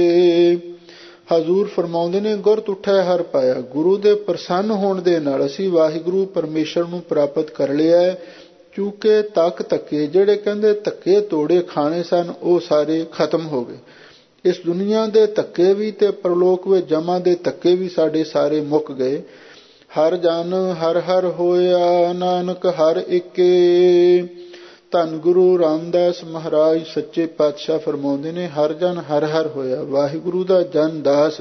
ਹਜ਼ੂਰ ਫਰਮਾਉਂਦੇ ਨੇ, ਗੁਰ ਤੁਠੈ ਹਰ ਪਾਇਆ, ਗੁਰੂ ਦੇ ਪ੍ਰਸੰਨ ਹੋਣ ਦੇ ਨਾਲ ਅਸੀਂ ਵਾਹਿਗੁਰੂ ਪਰਮੇਸ਼ਰ ਨੂੰ ਪ੍ਰਾਪਤ ਕਰ ਲਿਆ। ਚੂਕੇ ਤੱਕ ਧੱਕੇ, ਜਿਹੜੇ ਕਹਿੰਦੇ ਧੱਕੇ ਤੋੜੇ ਖਾਣੇ ਸਨ ਉਹ ਸਾਰੇ ਖਤਮ ਹੋ ਗਏ। ਇਸ ਦੁਨੀਆ ਦੇ ਧੱਕੇ ਵੀ ਤੇ ਪਰਲੋਕ ਵਿੱਚ ਜਮਾਂ ਦੇ ਧੱਕੇ ਵੀ ਸਾਡੇ ਸਾਰੇ ਮੁੱਕ ਗਏ। ਹਰ ਜਨ ਹਰ ਹਰ ਹੋਇਆ, ਨਾਨਕ ਹਰ ਏਕੇ। ਧੰਨ ਗੁਰੂ ਰਾਮਦਾਸ ਮਹਾਰਾਜ ਸੱਚੇ ਪਾਤਸ਼ਾਹ ਫਰਮਾਉਂਦੇ ਨੇ, ਹਰ ਜਨ ਹਰ ਹਰ ਹੋਇਆ। ਵਾਹਿਗੁਰੂ ਦਾ ਜਨ ਦਾਸ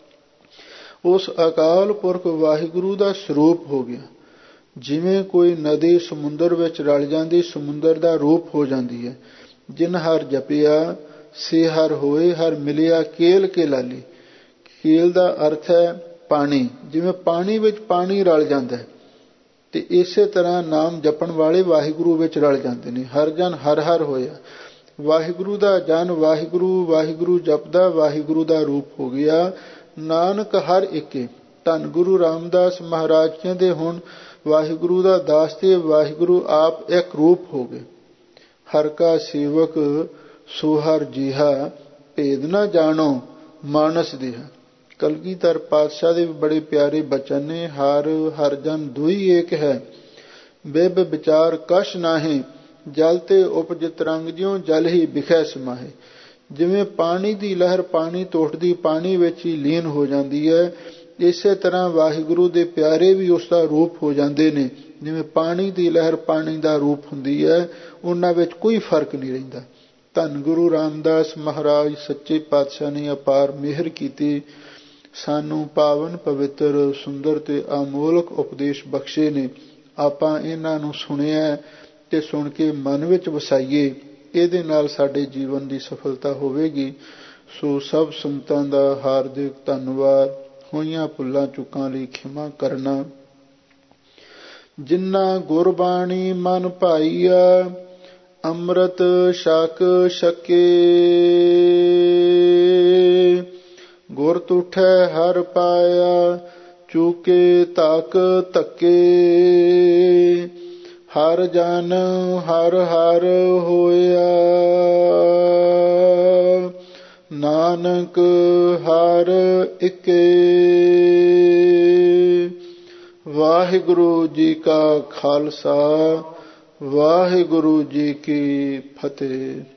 ਉਸ ਅਕਾਲ ਪੁਰਖ ਵਾਹਿਗੁਰੂ ਦਾ ਸਰੂਪ ਹੋ ਗਿਆ। ਜਿਵੇਂ ਕੋਈ ਨਦੀ ਸਮੁੰਦਰ ਵਿੱਚ ਰਲ ਜਾਂਦੀ, ਸਮੁੰਦਰ ਦਾ ਰੂਪ ਹੋ ਜਾਂਦੀ ਹੈ। ਜਿਨ ਹਰ ਜਪਿਆ ਸੇ ਹਰ ਹੋਏ, ਹਰ ਮਿਲਿਆ ਕੇਲ ਕੇ ਲਾਲੀ। ਕੇਲ ਦਾ ਅਰਥ ਹੈ ਪਾਣੀ, ਜਿਵੇਂ ਪਾਣੀ ਵਿੱਚ ਪਾਣੀ ਰਲ ਜਾਂਦਾ ਹੈ ਤੇ ਇਸੇ ਤਰ੍ਹਾਂ ਨਾਮ ਜਪਣ ਵਾਲੇ ਵਾਹਿਗੁਰੂ ਵਿੱਚ ਰਲ ਜਾਂਦੇ ਨੇ। ਹਰ ਜਨ ਹਰ ਹਰ ਹੋਇਆ, ਵਾਹਿਗੁਰੂ ਦਾ ਜਨ ਵਾਹਿਗੁਰੂ ਵਾਹਿਗੁਰੂ ਜਪਦਾ ਵਾਹਿਗੁਰੂ ਦਾ ਰੂਪ ਹੋ ਗਿਆ। ਨਾਨਕ ਹਰ ਏਕੇ। ਧੰਨ ਗੁਰੂ ਰਾਮਦਾਸ ਮਹਾਰਾਜ ਕਹਿੰਦੇ, ਹੁਣ ਵਾਹਿਗੁਰੂ ਦਾ ਦਾਸ ਤੇ ਵਾਹਿਗੁਰੂ ਆਪ ਇੱਕ ਰੂਪ ਹੋ ਗਏ। ਹਰ ਕਾ ਸੇਵਕ ਸੋ ਹਰ ਜੀਹਾ, ਭੇਦ ਨਾ ਜਾਣੋ ਮਾਨਸ ਦੇਹਾ। ਕਲਗੀਧਰ ਪਾਤਸ਼ਾਹ ਦੇ ਬੜੇ ਪਿਆਰੇ ਬਚਨ ਨੇ, ਹਰ ਹਰ ਜਨ ਦੁਈ ਏਕ ਹੈ, ਬਿਬ ਵਿਚਾਰ ਕਛ ਨਾਹੀ, ਜਲ ਤੇ ਉਪਜ ਤਰੰਗ ਜਿਉ ਜਲ ਹੀ ਬਿਖੈ ਸਮਾਹੇ। ਜਿਵੇਂ ਪਾਣੀ ਦੀ ਲਹਿਰ ਪਾਣੀ ਤੋੜਦੀ ਪਾਣੀ ਵਿੱਚ ਹੀ ਲੀਨ ਹੋ ਜਾਂਦੀ ਹੈ, ਇਸੇ ਤਰ੍ਹਾਂ ਵਾਹਿਗੁਰੂ ਦੇ ਪਿਆਰੇ ਵੀ ਉਸ ਦਾ ਰੂਪ ਹੋ ਜਾਂਦੇ ਨੇ। ਜਿਵੇਂ ਪਾਣੀ ਦੀ ਲਹਿਰ ਪਾਣੀ ਦਾ ਰੂਪ ਹੁੰਦੀ ਹੈ, ਉਹਨਾਂ ਵਿੱਚ ਕੋਈ ਫਰਕ ਨਹੀਂ ਰਹਿੰਦਾ। ਧੰਨ ਗੁਰੂ ਰਾਮਦਾਸ ਮਹਾਰਾਜ ਸੱਚੇ ਪਾਤਸ਼ਾਹ ਨੇ ਅਪਾਰ ਮਿਹਰ ਕੀਤੀ, ਸਾਨੂੰ ਪਾਵਨ ਪਵਿੱਤਰ ਸੁੰਦਰ ਤੇ ਅਮੋਲਕ ਉਪਦੇਸ਼ ਬਖਸ਼ੇ ਨੇ। ਆਪਾਂ ਇਹਨਾਂ ਨੂੰ ਸੁਣਿਆ ਤੇ ਸੁਣ ਕੇ ਮਨ ਵਿੱਚ ਵਸਾਈਏ, ਇਹਦੇ ਨਾਲ ਸਾਡੇ ਜੀਵਨ ਦੀ ਸਫਲਤਾ ਹੋਵੇਗੀ। ਸੋ ਸਭ ਸੰਗਤਾਂ ਦਾ ਹਾਰਦਿਕ ਧੰਨਵਾਦ। ਹੋਈਆਂ ਭੁੱਲਾਂ ਚੁੱਕਾਂ ਲਈ ਖਿਮਾ ਕਰਨਾ। ਜਿਨ੍ਹਾਂ ਗੁਰਬਾਣੀ ਮਨ ਭਾਈਆ ਅੰਮ੍ਰਿਤ ਛਕ ਸਕੇ, ਗੁਰ ਤੁਠੈ ਹਰ ਪਾਇਆ ਚੂਕੇ ਧੱਕ ਧੱਕੇ। ਹਰ ਜਨ ਹਰ ਹਰ ਹੋਇਆ, ਨਾਨਕ ਹਰ ਏਕੇ। ਵਾਹਿਗੁਰੂ ਜੀ ਕਾ ਖਾਲਸਾ, ਵਾਹਿਗੁਰੂ ਜੀ ਕੀ ਫਤਿਹ।